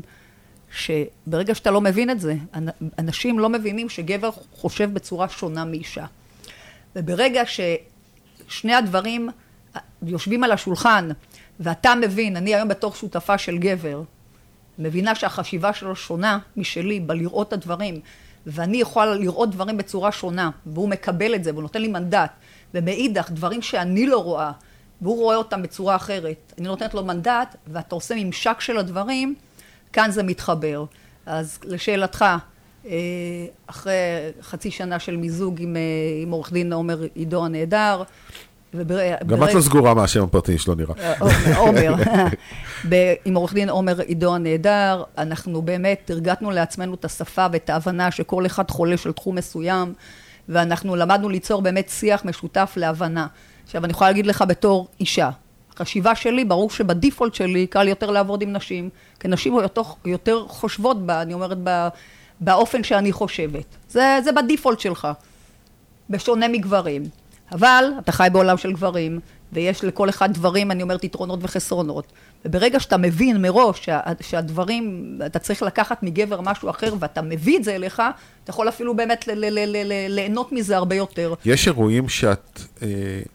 שברגע שאתה לא מבין את זה, אנשים לא מבינים שגבר חושב בצורה שונה מאישה. וברגע ששני הדברים יושבים על השולחן, ואתה מבין, אני היום בתור שותפה של גבר, מבינה שהחשיבה שלו שונה משלי בלראות את הדברים, ואני יכולה לראות דברים בצורה שונה, והוא מקבל את זה, והוא נותן לי מנדט, ומאידך דברים שאני לא רואה, והוא רואה אותם בצורה אחרת, אני נותנת לו מנדט, ואתה עושה ממשק של הדברים, כאן זה מתחבר. אז לשאלתך, אחרי חצי שנה של מיזוג עם, עם עורך דין עומר עידו הנהדר, גם את לא סגורה מהשם הפרטי שלו נראה. עומר. עם עורך דין עומר עידו הנהדר, אנחנו באמת הרגענו לעצמנו את השפה ואת ההבנה שכל אחד חולה של תחום מסוים, ואנחנו למדנו ליצור באמת שיח משותף להבנה. עכשיו, אני יכולה להגיד לך בתור אישה, החשיבה שלי, ברור שבדיפולט שלי קל יותר לעבוד עם נשים, כי נשים יותר, יותר חושבות בה, אני אומרת, בה, באופן שאני חושבת. זה, זה בדיפולט שלך, בשונה מגברים. אבל אתה חי בעולם של גברים, ויש לכל אחד דברים, אני אומרת, יתרונות וחסרונות. וברגע שאתה מבין מראש שה, שהדברים, אתה צריך לקחת מגבר משהו אחר, ואתה מביא את זה אליך, אתה יכול אפילו באמת ל- ל- ל- ל- ליהנות מזה הרבה יותר. יש אירועים שאת... אה...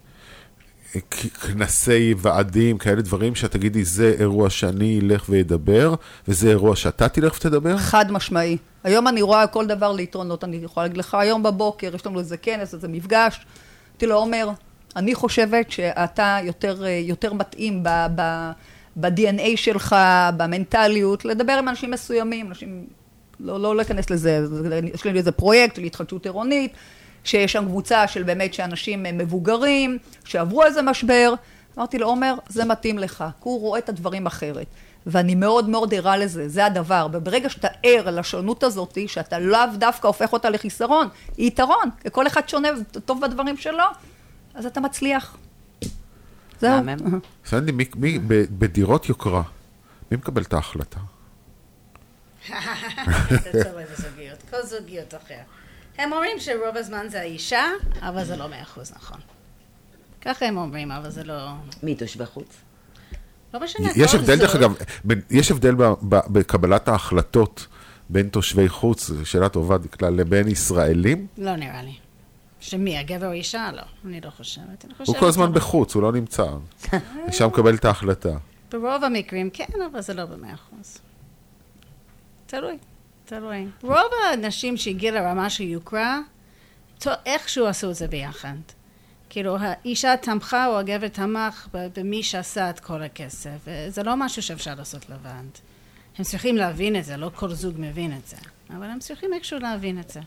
כנסי ועדים, כאלה דברים שאת תגידי, זה אירוע שאני אלך וידבר, וזה אירוע שאתה תלך ותדבר? חד משמעי. היום אני רואה כל דבר ליתרונות, אני יכולה להגיד לך, היום בבוקר יש לנו איזה כנס, איזה מפגש, אמרתי לו, עומר, אני חושבת שאתה יותר, יותר מתאים ב, ב, ב-די אן איי שלך, במנטליות, לדבר עם אנשים מסוימים, אנשים, לא, לא להיכנס לזה, יש לי איזה פרויקט להתחדשות עירונית, שיש שם קבוצה של באמת שאנשים מבוגרים, שעברו איזה משבר. אמרתי לו, עומר, זה מתאים לך, כי הוא רואה את הדברים אחרת. ואני מאוד מאוד ערה לזה, זה הדבר. וברגע שאתה ער לשונות הזאת, שאתה לאו דווקא הופך אותה לחיסרון, היא יתרון, כי כל אחד שונה טוב בדברים שלו, אז אתה מצליח. זהו. סנדי, מי, מי, בדירות יוקרה, מי מקבל את ההחלטה? זה צורך בזוגיות, כל זוגיות אחר. הם אומרים שרוב הזמן זה האישה, אבל זה לא מאה אחוז נכון. ככה הם אומרים, אבל זה לא... מי תושבי חוץ? לא משנה. יש הבדל, דרך אגב, יש הבדל בקבלת ההחלטות בין תושבי חוץ, שאלה טובה דקלה, לבין ישראלים? לא נראה לי. שמי, הגבר או אישה? לא, אני לא חושבת. הוא כל הזמן בחוץ, הוא לא נמצא. שם מקבל את ההחלטה. ברוב המקרים כן, אבל זה לא במאה אחוז. תלוי, תלוי. רוב האנשים שהגיעו לרמה של יוקרה, איכשהו עשו את זה ביחד. כאילו, האישה תמכה או הגבר תמך במי שעשה את כל הכסף. זה לא משהו שאפשר לעשות לבד. הם צריכים להבין את זה, לא כל זוג מבין את זה. אבל הם צריכים איכשהו להבין את זה.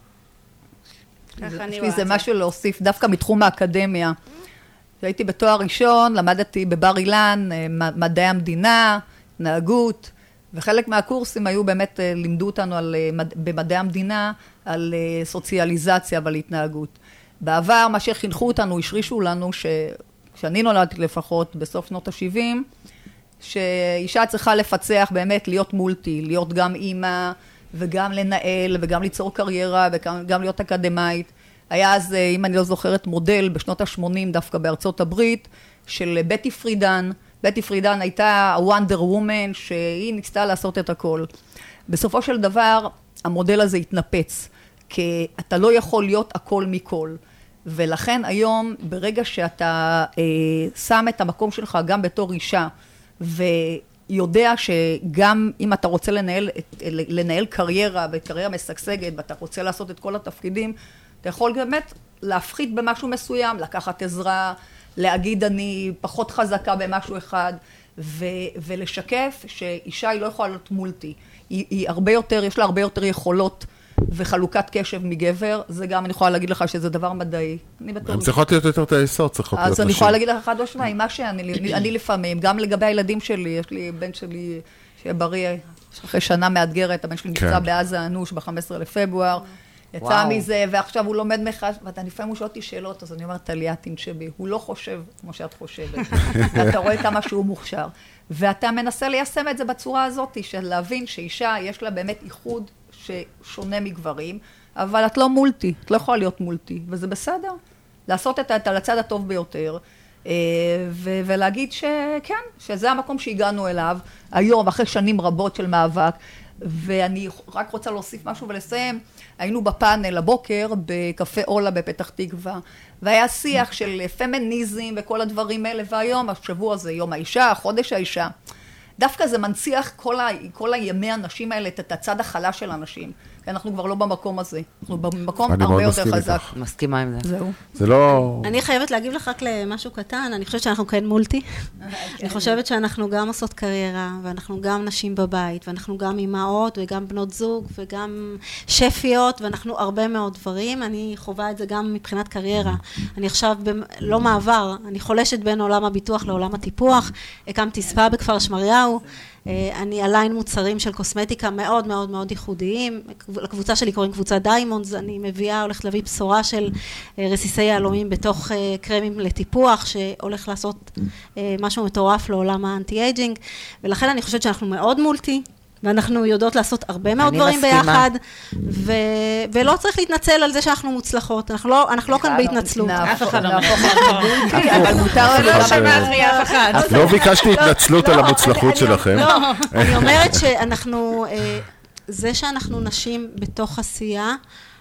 ככה אני רואה את זה. זה משהו להוסיף, דווקא מתחום האקדמיה. כשהייתי בתואר ראשון, למדתי בבר אילן, מדעי המדינה, התנהגות, וחלק מהקורסים היו באמת, לימדו אותנו על, במדעי המדינה, על סוציאליזציה ועל התנהגות. בעבר, מה שחינכו אותנו, השרישו לנו, שאני נולדתי לפחות בסוף שנות ה-שבעים, שאישה צריכה לפצח באמת להיות מולטי, להיות גם אימא, וגם לנהל, וגם ליצור קריירה, וגם להיות אקדמאית. היה אז, אם אני לא זוכרת, מודל בשנות ה-שמונים, דווקא בארצות הברית, של בטי פרידן. בטי פרידן הייתה וונדר וומן, שהיא ניסתה לעשות את הכל. בסופו של דבר, המודל הזה התנפץ, כי אתה לא יכול להיות הכל מכל. ולכן היום, ברגע שאתה אה, שם את המקום שלך גם בתור אישה, ויודע שגם אם אתה רוצה לנהל, לנהל קריירה, וקריירה משגשגת, ואתה רוצה לעשות את כל התפקידים, אתה יכול באמת להפחית במשהו מסוים, לקחת עזרה, להגיד אני פחות חזקה במשהו אחד, ו- ולשקף שאישה היא לא יכולה להיות מולטי. היא, היא הרבה יותר, יש לה הרבה יותר יכולות וחלוקת קשב מגבר, זה גם אני יכולה להגיד לך שזה דבר מדעי. הן צריכות להיות יותר טייסות, צריכות להיות נשים. אז אני יכולה להגיד לך אחד או שניים, מה שאני, אני לפעמים, גם לגבי הילדים שלי, יש לי בן שלי שיהיה בריא, אחרי שנה מאתגרת, הבן שלי נפצע בעזה אנוש ב-חמישה עשר לפברואר, יצא מזה, ועכשיו הוא לומד מחדש, ואתה לפעמים הוא שואל אותי שאלות, אז אני אומרת, טליה, תנשבי, הוא לא חושב כמו שאת חושבת, ואתה רואה כמה שהוא מוכשר, ואתה מנסה ליישם את זה בצורה הזאת, של להבין שאישה יש לה באמת איחוד ששונה מגברים, אבל את לא מולטי, את לא יכולה להיות מולטי, וזה בסדר, לעשות את הצד הטוב ביותר, ו- ולהגיד שכן, שזה המקום שהגענו אליו, היום, אחרי שנים רבות של מאבק, ואני רק רוצה להוסיף משהו ולסיים, היינו בפאנל הבוקר בקפה אולה בפתח תקווה, והיה שיח של פמיניזם וכל הדברים האלה, והיום, השבוע הזה, יום האישה, חודש האישה, דווקא זה מנציח כל, ה, כל הימי הנשים האלה, את הצד החלש של הנשים. כי אנחנו כבר לא במקום הזה. אנחנו במקום הרבה יותר חזק. מסכימה עם זה. זהו. זה לא... אני חייבת להגיב לך רק למשהו קטן. אני חושבת שאנחנו כן מולטי. אני חושבת שאנחנו גם עושות קריירה, ואנחנו גם נשים בבית, ואנחנו גם אימהות, וגם בנות זוג, וגם שפיות, ואנחנו הרבה מאוד דברים. אני חווה את זה גם מבחינת קריירה. אני עכשיו לא מעבר, אני חולשת בין עולם הביטוח לעולם הטיפוח. הקמתי ספא בכפר שמריהו. אני אליין מוצרים של קוסמטיקה מאוד מאוד מאוד ייחודיים. לקבוצה שלי קוראים קבוצה דיימונדס, אני מביאה, הולכת להביא בשורה של רסיסי יהלומים בתוך קרמים לטיפוח, שהולך לעשות משהו מטורף לעולם האנטי-אייג'ינג, ולכן אני חושבת שאנחנו מאוד מולטי, ואנחנו יודעות לעשות הרבה מאוד דברים ביחד, ו... ולא צריך להתנצל על זה שאנחנו מוצלחות. אנחנו לא, אנחנו לא כאן בהתנצלות. אף אחד לא אבל מותר לא שמעת מאף אחד. לא ביקשתי התנצלות על המוצלחות שלכם. לא, אני אומרת שאנחנו, זה שאנחנו נשים בתוך עשייה,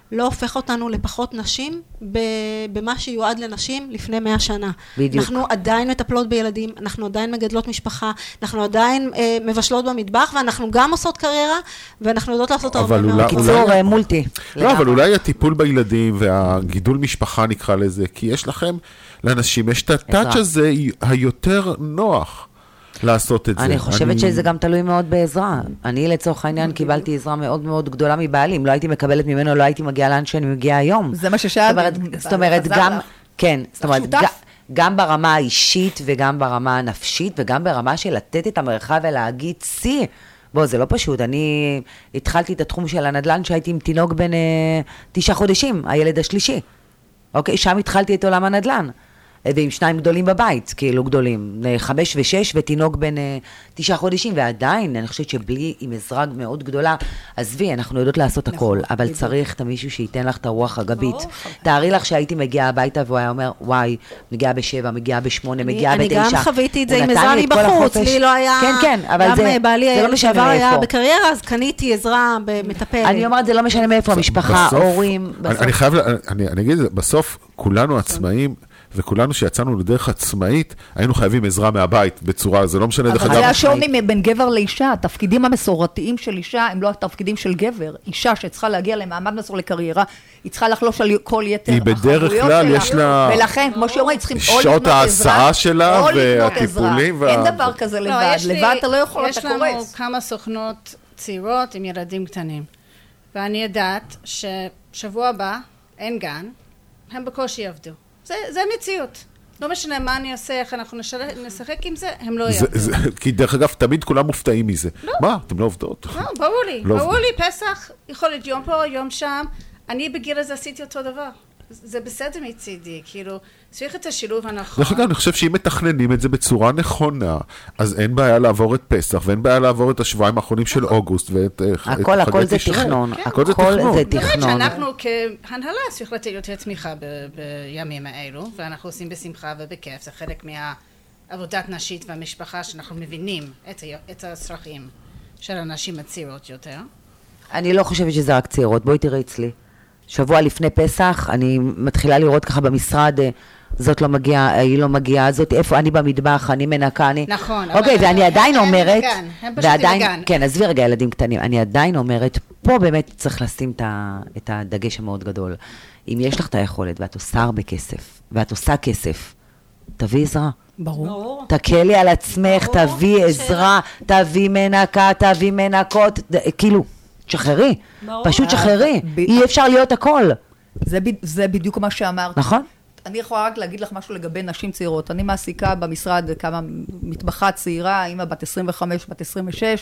לא הופך אותנו לפחות נשים ב- במה שיועד לנשים לפני מאה שנה. בדיוק. אנחנו עדיין מטפלות בילדים, אנחנו עדיין מגדלות משפחה, אנחנו עדיין אה, מבשלות במטבח, ואנחנו גם עושות קריירה, ואנחנו יודעות לעשות הרבה אבל מאוד. אולי- קיצור, אה, מולטי. לא, אבל אולי הטיפול בילדים והגידול משפחה נקרא לזה, כי יש לכם, לאנשים, יש את הטאץ' עזרה. הזה היותר נוח לעשות את זה. אני חושבת שזה גם תלוי מאוד בעזרה. אני לצורך העניין קיבלתי עזרה מאוד מאוד גדולה מבעלים. לא הייתי מקבלת ממנו, לא הייתי מגיעה לאן שאני מגיעה היום. זה מה ששאלתי. זאת אומרת, זאת אומרת, חזר גם, לך. כן, זאת אומרת, שותף. ג- גם ברמה האישית וגם ברמה הנפשית וגם ברמה של לתת את המרחב ולהגיד סי. בוא, זה לא פשוט. אני התחלתי את התחום של הנדל"ן שהייתי עם תינוק בן אה, תשעה חודשים, הילד השלישי. אוקיי, שם התחלתי את עולם הנדל"ן. ועם שניים גדולים בבית, כאילו גדולים, חמש ושש ותינוק בין אה, תשעה חודשים, ועדיין, אני חושבת שבלי, עם עזרה מאוד גדולה, עזבי, אנחנו יודעות לעשות הכל, אבל צריך את מישהו שייתן לך את הרוח הגבית. תארי לך שהייתי מגיעה הביתה והוא היה אומר, וואי, מגיעה בשבע, מגיעה בשמונה, אני- מגיעה בתשע. אני גם חוויתי את זה הוא עם נתן עזרה לי את כל מבחוץ, החופש. לי לא היה... כן, כן, אבל זה, גם בעלי זה לא משנה לשעבר היה מאיפה. בקריירה, אז קניתי עזרה במטפלת. אני אומרת, זה לא משנה מאיפה, המשפחה, בסוף- הורים, אני- בסוף. אני חייב, ל- אני אני אגיד, בסוף כולנו עצמאים, וכולנו שיצאנו לדרך עצמאית, היינו חייבים עזרה מהבית בצורה, זה לא משנה דרך אבל אגב. זה השוני בין גבר לאישה. התפקידים המסורתיים של אישה הם לא התפקידים של גבר. אישה שצריכה להגיע למעמד מסור לקריירה, היא צריכה לחלוש על כל יתר היא בדרך החברויות כלל, שלה. יש לה- ולכן, כמו שאומרים, צריכים או שעות לבנות עזרה, ההסעה שלה או לבנות והטיפולים עזרה. וה- אין דבר כזה לא, לבד. יש לי- לבד אתה לא יכול, יש אתה לנו קורס. כמה סוכנות צעירות עם ילדים קטנים. ואני יודעת ששבוע הבא אין גן, הם בקושי יעבדו. זה, זה מציאות. לא משנה מה אני אעשה, איך אנחנו נשלח- נשחק עם זה, הם לא זה- יעבדו. זה- כי דרך אגב, תמיד כולם מופתעים מזה. מה, אתם לא עובדות? לא, ברור לי. לא. ברור לי, פסח, יכול להיות יום פה, יום שם. אני בגיל הזה עשיתי אותו דבר. זה בסדר מצידי, כאילו, צריך את השילוב הנכון. דרך אגב, אני חושב שאם מתכננים את זה בצורה נכונה, אז אין בעיה לעבור את פסח, ואין בעיה לעבור את השבועיים האחרונים של אוגוסט, ואת אה, את הכל, הכל חגי זה תשרי. תכנון. הכל זה הכל תכנון. זה באמת תכנון. שאנחנו כהנהלה צריך לתת יותר תמיכה ב- בימים האלו, ואנחנו עושים בשמחה ובכיף, זה חלק מהעבודת נשית והמשפחה, שאנחנו מבינים את, ה- את הצרכים של הנשים הצעירות יותר. אני לא חושבת שזה רק צעירות, בואי תראי אצלי. שבוע לפני פסח, אני מתחילה לראות ככה במשרד, אה, זאת לא מגיעה, היא לא מגיעה, זאת איפה, אני במטבח, אני מנקה, אני... נכון, אוקיי, אבל ואני הם- עדיין הם אומרת, בגן, הם פשוט ועדיין, בגן. כן, עזבי רגע ילדים קטנים, אני עדיין אומרת, פה באמת צריך לשים את ה- את הדגש המאוד גדול. אם יש לך את היכולת, ואת עושה הרבה כסף, ואת עושה כסף, תביא עזרה. ברור. ברור. תקלי על עצמך, ברור, תביא עזרה, תביא מנקה, תביא מנקות, ד- כאילו, שחררי, ברור. פשוט שחררי, ב- אי אפשר להיות הכל, זה, ב- זה בדיוק מה שאמרת. נכון? אני יכולה רק להגיד לך משהו לגבי נשים צעירות. אני מעסיקה במשרד כמה מטבחה צעירה, אימא בת עשרים וחמש, בת עשרים ושש,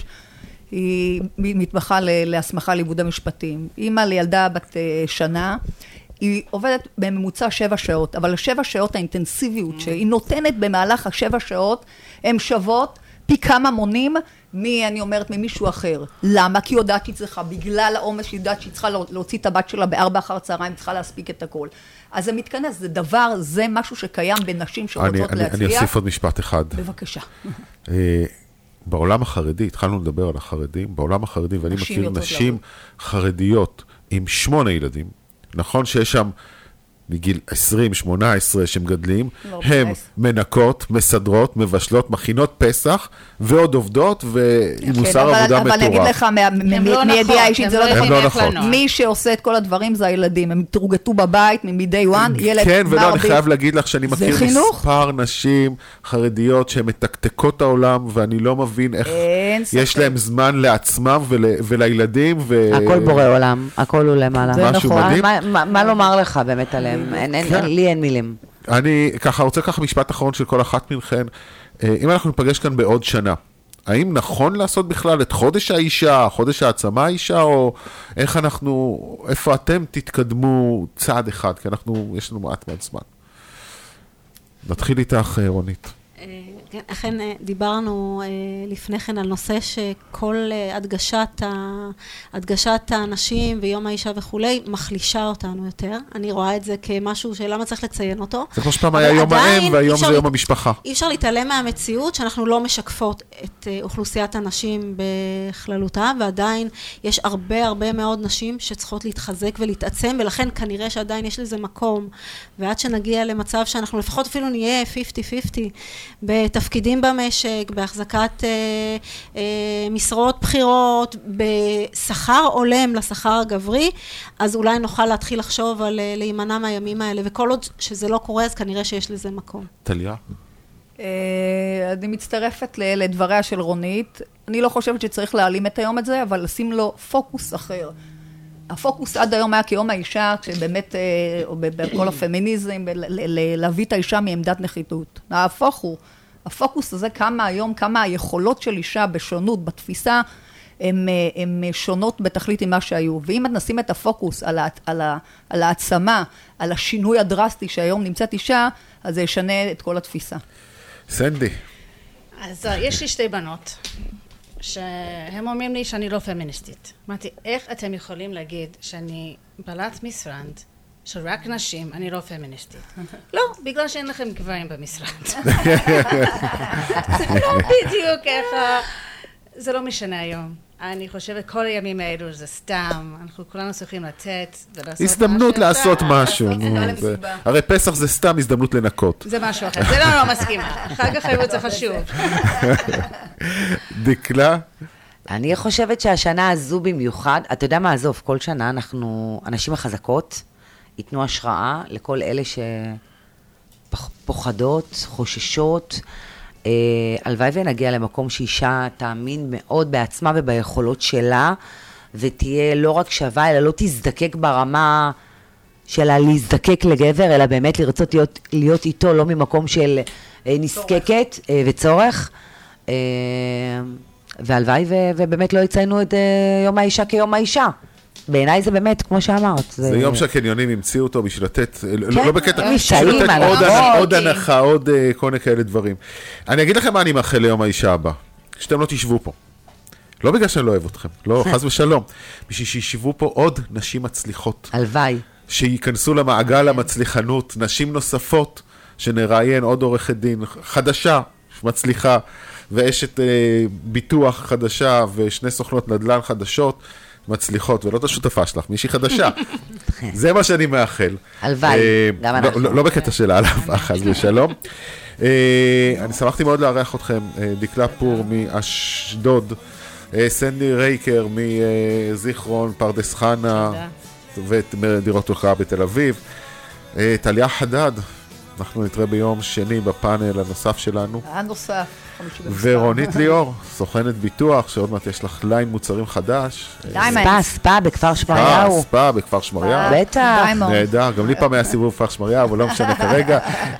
היא מתמחה ל- להסמכה לימודי משפטים. אימא לילדה בת אה, שנה, היא עובדת בממוצע שבע שעות, אבל השבע שעות האינטנסיביות שהיא נותנת במהלך השבע שעות, הן שוות פי כמה מונים מי, אני אומרת, ממישהו אחר. למה? כי היא יודעת שהיא צריכה, בגלל העומס שהיא יודעת שהיא צריכה להוציא את הבת שלה בארבע אחר צהריים, צריכה להספיק את הכל. אז זה מתכנס, זה דבר, זה משהו שקיים בנשים אני- שרוצות אני- להצליח. אני אוסיף עוד משפט אחד. בבקשה. אה, בעולם החרדי, התחלנו לדבר על החרדים, בעולם החרדי, ואני נשים מכיר יוצאות נשים לעבוד. חרדיות עם שמונה ילדים, נכון שיש שם מגיל עשרים, שמונה עשרה שמגדלים, לא, הם בייס. מנקות, מסדרות, מבשלות, מכינות פסח, ועוד עובדות, ועם כן, מוסר אבל- עבודה אבל אני אגיד מטורף. לך, מה- מ- הם לא מ- מידיעה נכון, אישית, הם זה לא לא הם נכון. לא יודעים איך נכון. לנוע. מי שעושה את כל הדברים זה הילדים, הם תורגתו בבית מ-day one, ילד כן, ולא, אני מרביץ. חייב להגיד לך שאני זה מכיר חינוך. מספר נשים חרדיות שהן מתקתקות העולם, ואני לא מבין איך אין יש ספק. להם זמן לעצמם ול, ולילדים. ו... הכל בורא עולם, הכל הוא למעלה. זה משהו נכון. מדהים. מה- מה- מה לומר לך באמת עליהם? אין- אין- כן. לי אין מילים. אני ככה רוצה ככה משפט אחרון של כל אחת מכן. אה, אם אנחנו ניפגש כאן בעוד שנה, האם נכון לעשות בכלל את חודש האישה, חודש העצמה האישה, או איך אנחנו, איפה אתם תתקדמו צעד אחד, כי אנחנו, יש לנו מעט מעט זמן. נתחיל איתך, אה, רונית. אה, כן, אכן אה, דיברנו אה, לפני כן על נושא שכל אה, הדגשת, ה, הדגשת האנשים ויום האישה וכולי מחלישה אותנו יותר. אני רואה את זה כמשהו שלמה צריך לציין אותו. זה כמו שפעם היה יום האם והיום זה יום המשפחה. אי אפשר להתעלם מהמציאות שאנחנו לא משקפות את אה, אוכלוסיית הנשים בכללותה, ועדיין יש הרבה הרבה מאוד נשים שצריכות להתחזק ולהתעצם, ולכן כנראה שעדיין יש לזה מקום, ועד שנגיע למצב שאנחנו לפחות אפילו נהיה חמישים חמישים בתפקידים במשק, בהחזקת אה, אה, משרות בחירות, בשכר עולם לשכר הגברי, אז אולי נוכל להתחיל לחשוב על אה, להימנע מהימים האלה, וכל עוד שזה לא קורה, אז כנראה שיש לזה מקום. טליה? אה, אני מצטרפת ל- לדבריה של רונית. אני לא חושבת שצריך להעלים את היום הזה, אבל לשים לו פוקוס אחר. הפוקוס עד היום היה כיום האישה, שבאמת, או בכל הפמיניזם, להביא את האישה מעמדת נחיתות. ההפוך הוא, הפוקוס הזה כמה היום, כמה היכולות של אישה בשונות, בתפיסה, הן שונות בתכלית עם מה שהיו. ואם נשים את הפוקוס על, על, על העצמה, על השינוי הדרסטי שהיום נמצאת אישה, אז זה ישנה את כל התפיסה. סנדי. אז יש לי שתי בנות. שהם אומרים לי שאני לא פמיניסטית. אמרתי, איך אתם יכולים להגיד שאני בעלת משרד של רק נשים, אני לא פמיניסטית? לא, בגלל שאין לכם גברים במשרד. זה לא בדיוק ככה. זה לא משנה היום. אני חושבת כל הימים האלו זה סתם. אנחנו כולנו צריכים לתת ולעשות הזדמנות משהו. לעשות משהו. הרי פסח זה סתם הזדמנות לנקות. זה משהו אחר. זה לא לא מסכימה. חג החירות זה חשוב. דקלה? אני חושבת שהשנה הזו במיוחד, אתה יודע מה, עזוב, כל שנה אנחנו, אנשים החזקות, ייתנו השראה לכל אלה שפוחדות, חוששות. אה, הלוואי ונגיע למקום שאישה תאמין מאוד בעצמה וביכולות שלה, ותהיה לא רק שווה, אלא לא תזדקק ברמה שלה להזדקק לגבר, אלא באמת לרצות להיות, להיות איתו, לא ממקום של אה, נזקקת אה, וצורך. אה, והלוואי ו- ובאמת לא יציינו את uh, יום האישה כיום האישה. בעיניי זה באמת, כמו שאמרת. זה, זה יום שהקניונים המציאו אותו בשביל לתת, כן, לא בקטע, בשביל לתת עוד, הנ, עוד הנחה, עוד uh, כל מיני כאלה דברים. אני אגיד לכם מה אני מאחל ליום האישה הבא, שאתם לא תשבו פה. לא בגלל שאני לא אוהב אתכם, לא, חס ושלום. בשביל שישבו פה עוד נשים מצליחות. הלוואי. שייכנסו למעגל המצליחנות, נשים נוספות, שנראיין עוד עורכת דין חדשה, מצליחה, ואשת אה, ביטוח חדשה, ושני סוכנות נדל"ן חדשות, מצליחות, ולא את השותפה שלך, מישהי חדשה. זה מה שאני מאחל. הלוואי, גם אנחנו. לא בקטע של העלבה, חס ושלום. אני שמחתי מאוד לארח אתכם, דקלה פור מאשדוד, סנדי רייקר מזיכרון, פרדס חנה, ודירות הוקרה בתל אביב, טליה חדד, אנחנו נתראה ביום שני בפאנל הנוסף שלנו. הנוסף. ורונית ליאור, סוכנת ביטוח, שעוד מעט יש לך ליין מוצרים חדש. ספה, ספה בכפר שמריהו. ספה בכפר שמריהו. בטח. נהדר, גם לי פעם היה סיבוב בכפר שמריהו, אבל לא משנה כרגע.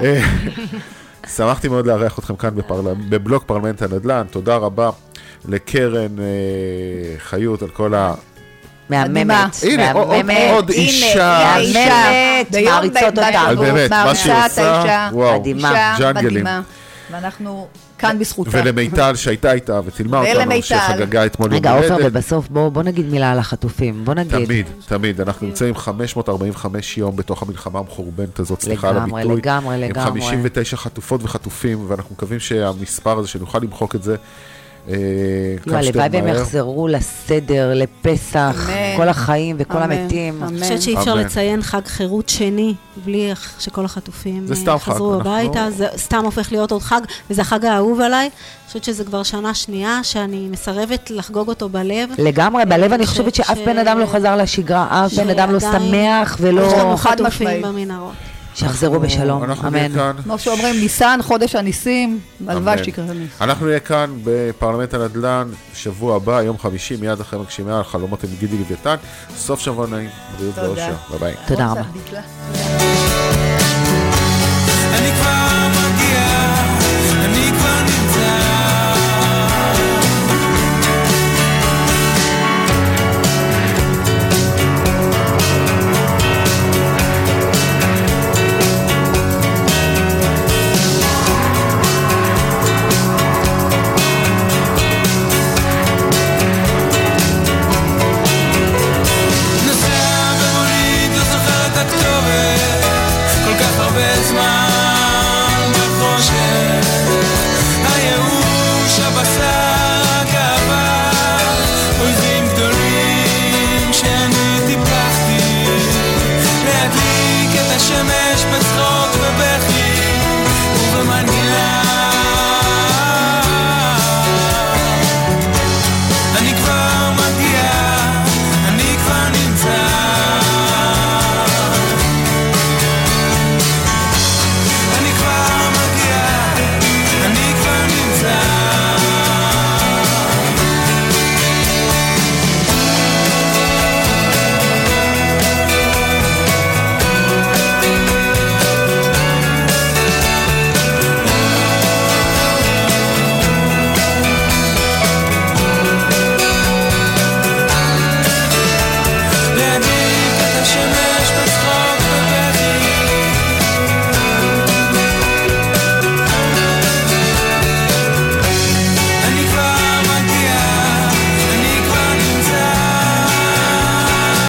שמחתי מאוד לארח אתכם כאן בבלוג פרלמנט הנדל"ן. תודה רבה לקרן חיות על כל ה... מהממת. הנה, עוד אישה. מהממת, מעריצות אותה. באמת, מה שהיא עושה, וואו, מדהימה. ג'אנגלים. ואנחנו כאן בזכותה. ולמיטל שהייתה איתה ותלמה אותנו, שחגגה אתמול יום רגע, הולדת. עופר, ובסוף בוא נגיד מילה על החטופים, בוא נגיד. תמיד, תמיד, אנחנו נמצאים חמש מאות ארבעים וחמש יום בתוך המלחמה המחורבנת הזאת, סליחה על הביטוי. לגמרי, לגמרי, לגמרי. עם חמישים ותשע חטופות וחטופים, ואנחנו מקווים שהמספר הזה, שנוכל למחוק את זה, הלוואי והם יחזרו לסדר, לפסח, כל החיים וכל המתים. אני חושבת שאי אפשר לציין חג חירות שני, בלי שכל החטופים חזרו הביתה, זה סתם הופך להיות עוד חג, וזה החג האהוב עליי. אני חושבת שזה כבר שנה שנייה, שאני מסרבת לחגוג אותו בלב. לגמרי, בלב אני חושבת שאף בן אדם לא חזר לשגרה, אף בן אדם לא שמח ולא... יש לנו חטופים במנהרות. שיחזרו בשלום, אמן. כמו שאומרים, ניסן, חודש הניסים, הלוואי שיקרה ניס. אנחנו נהיה כאן בפרלמנט הנדל"ן, שבוע הבא, יום חמישי, מיד אחרי מגשימי על חלומות עם גידי לוויתן. סוף שבוע נעים, בריאות ואושר. ביי ביי. תודה רבה. אני כבר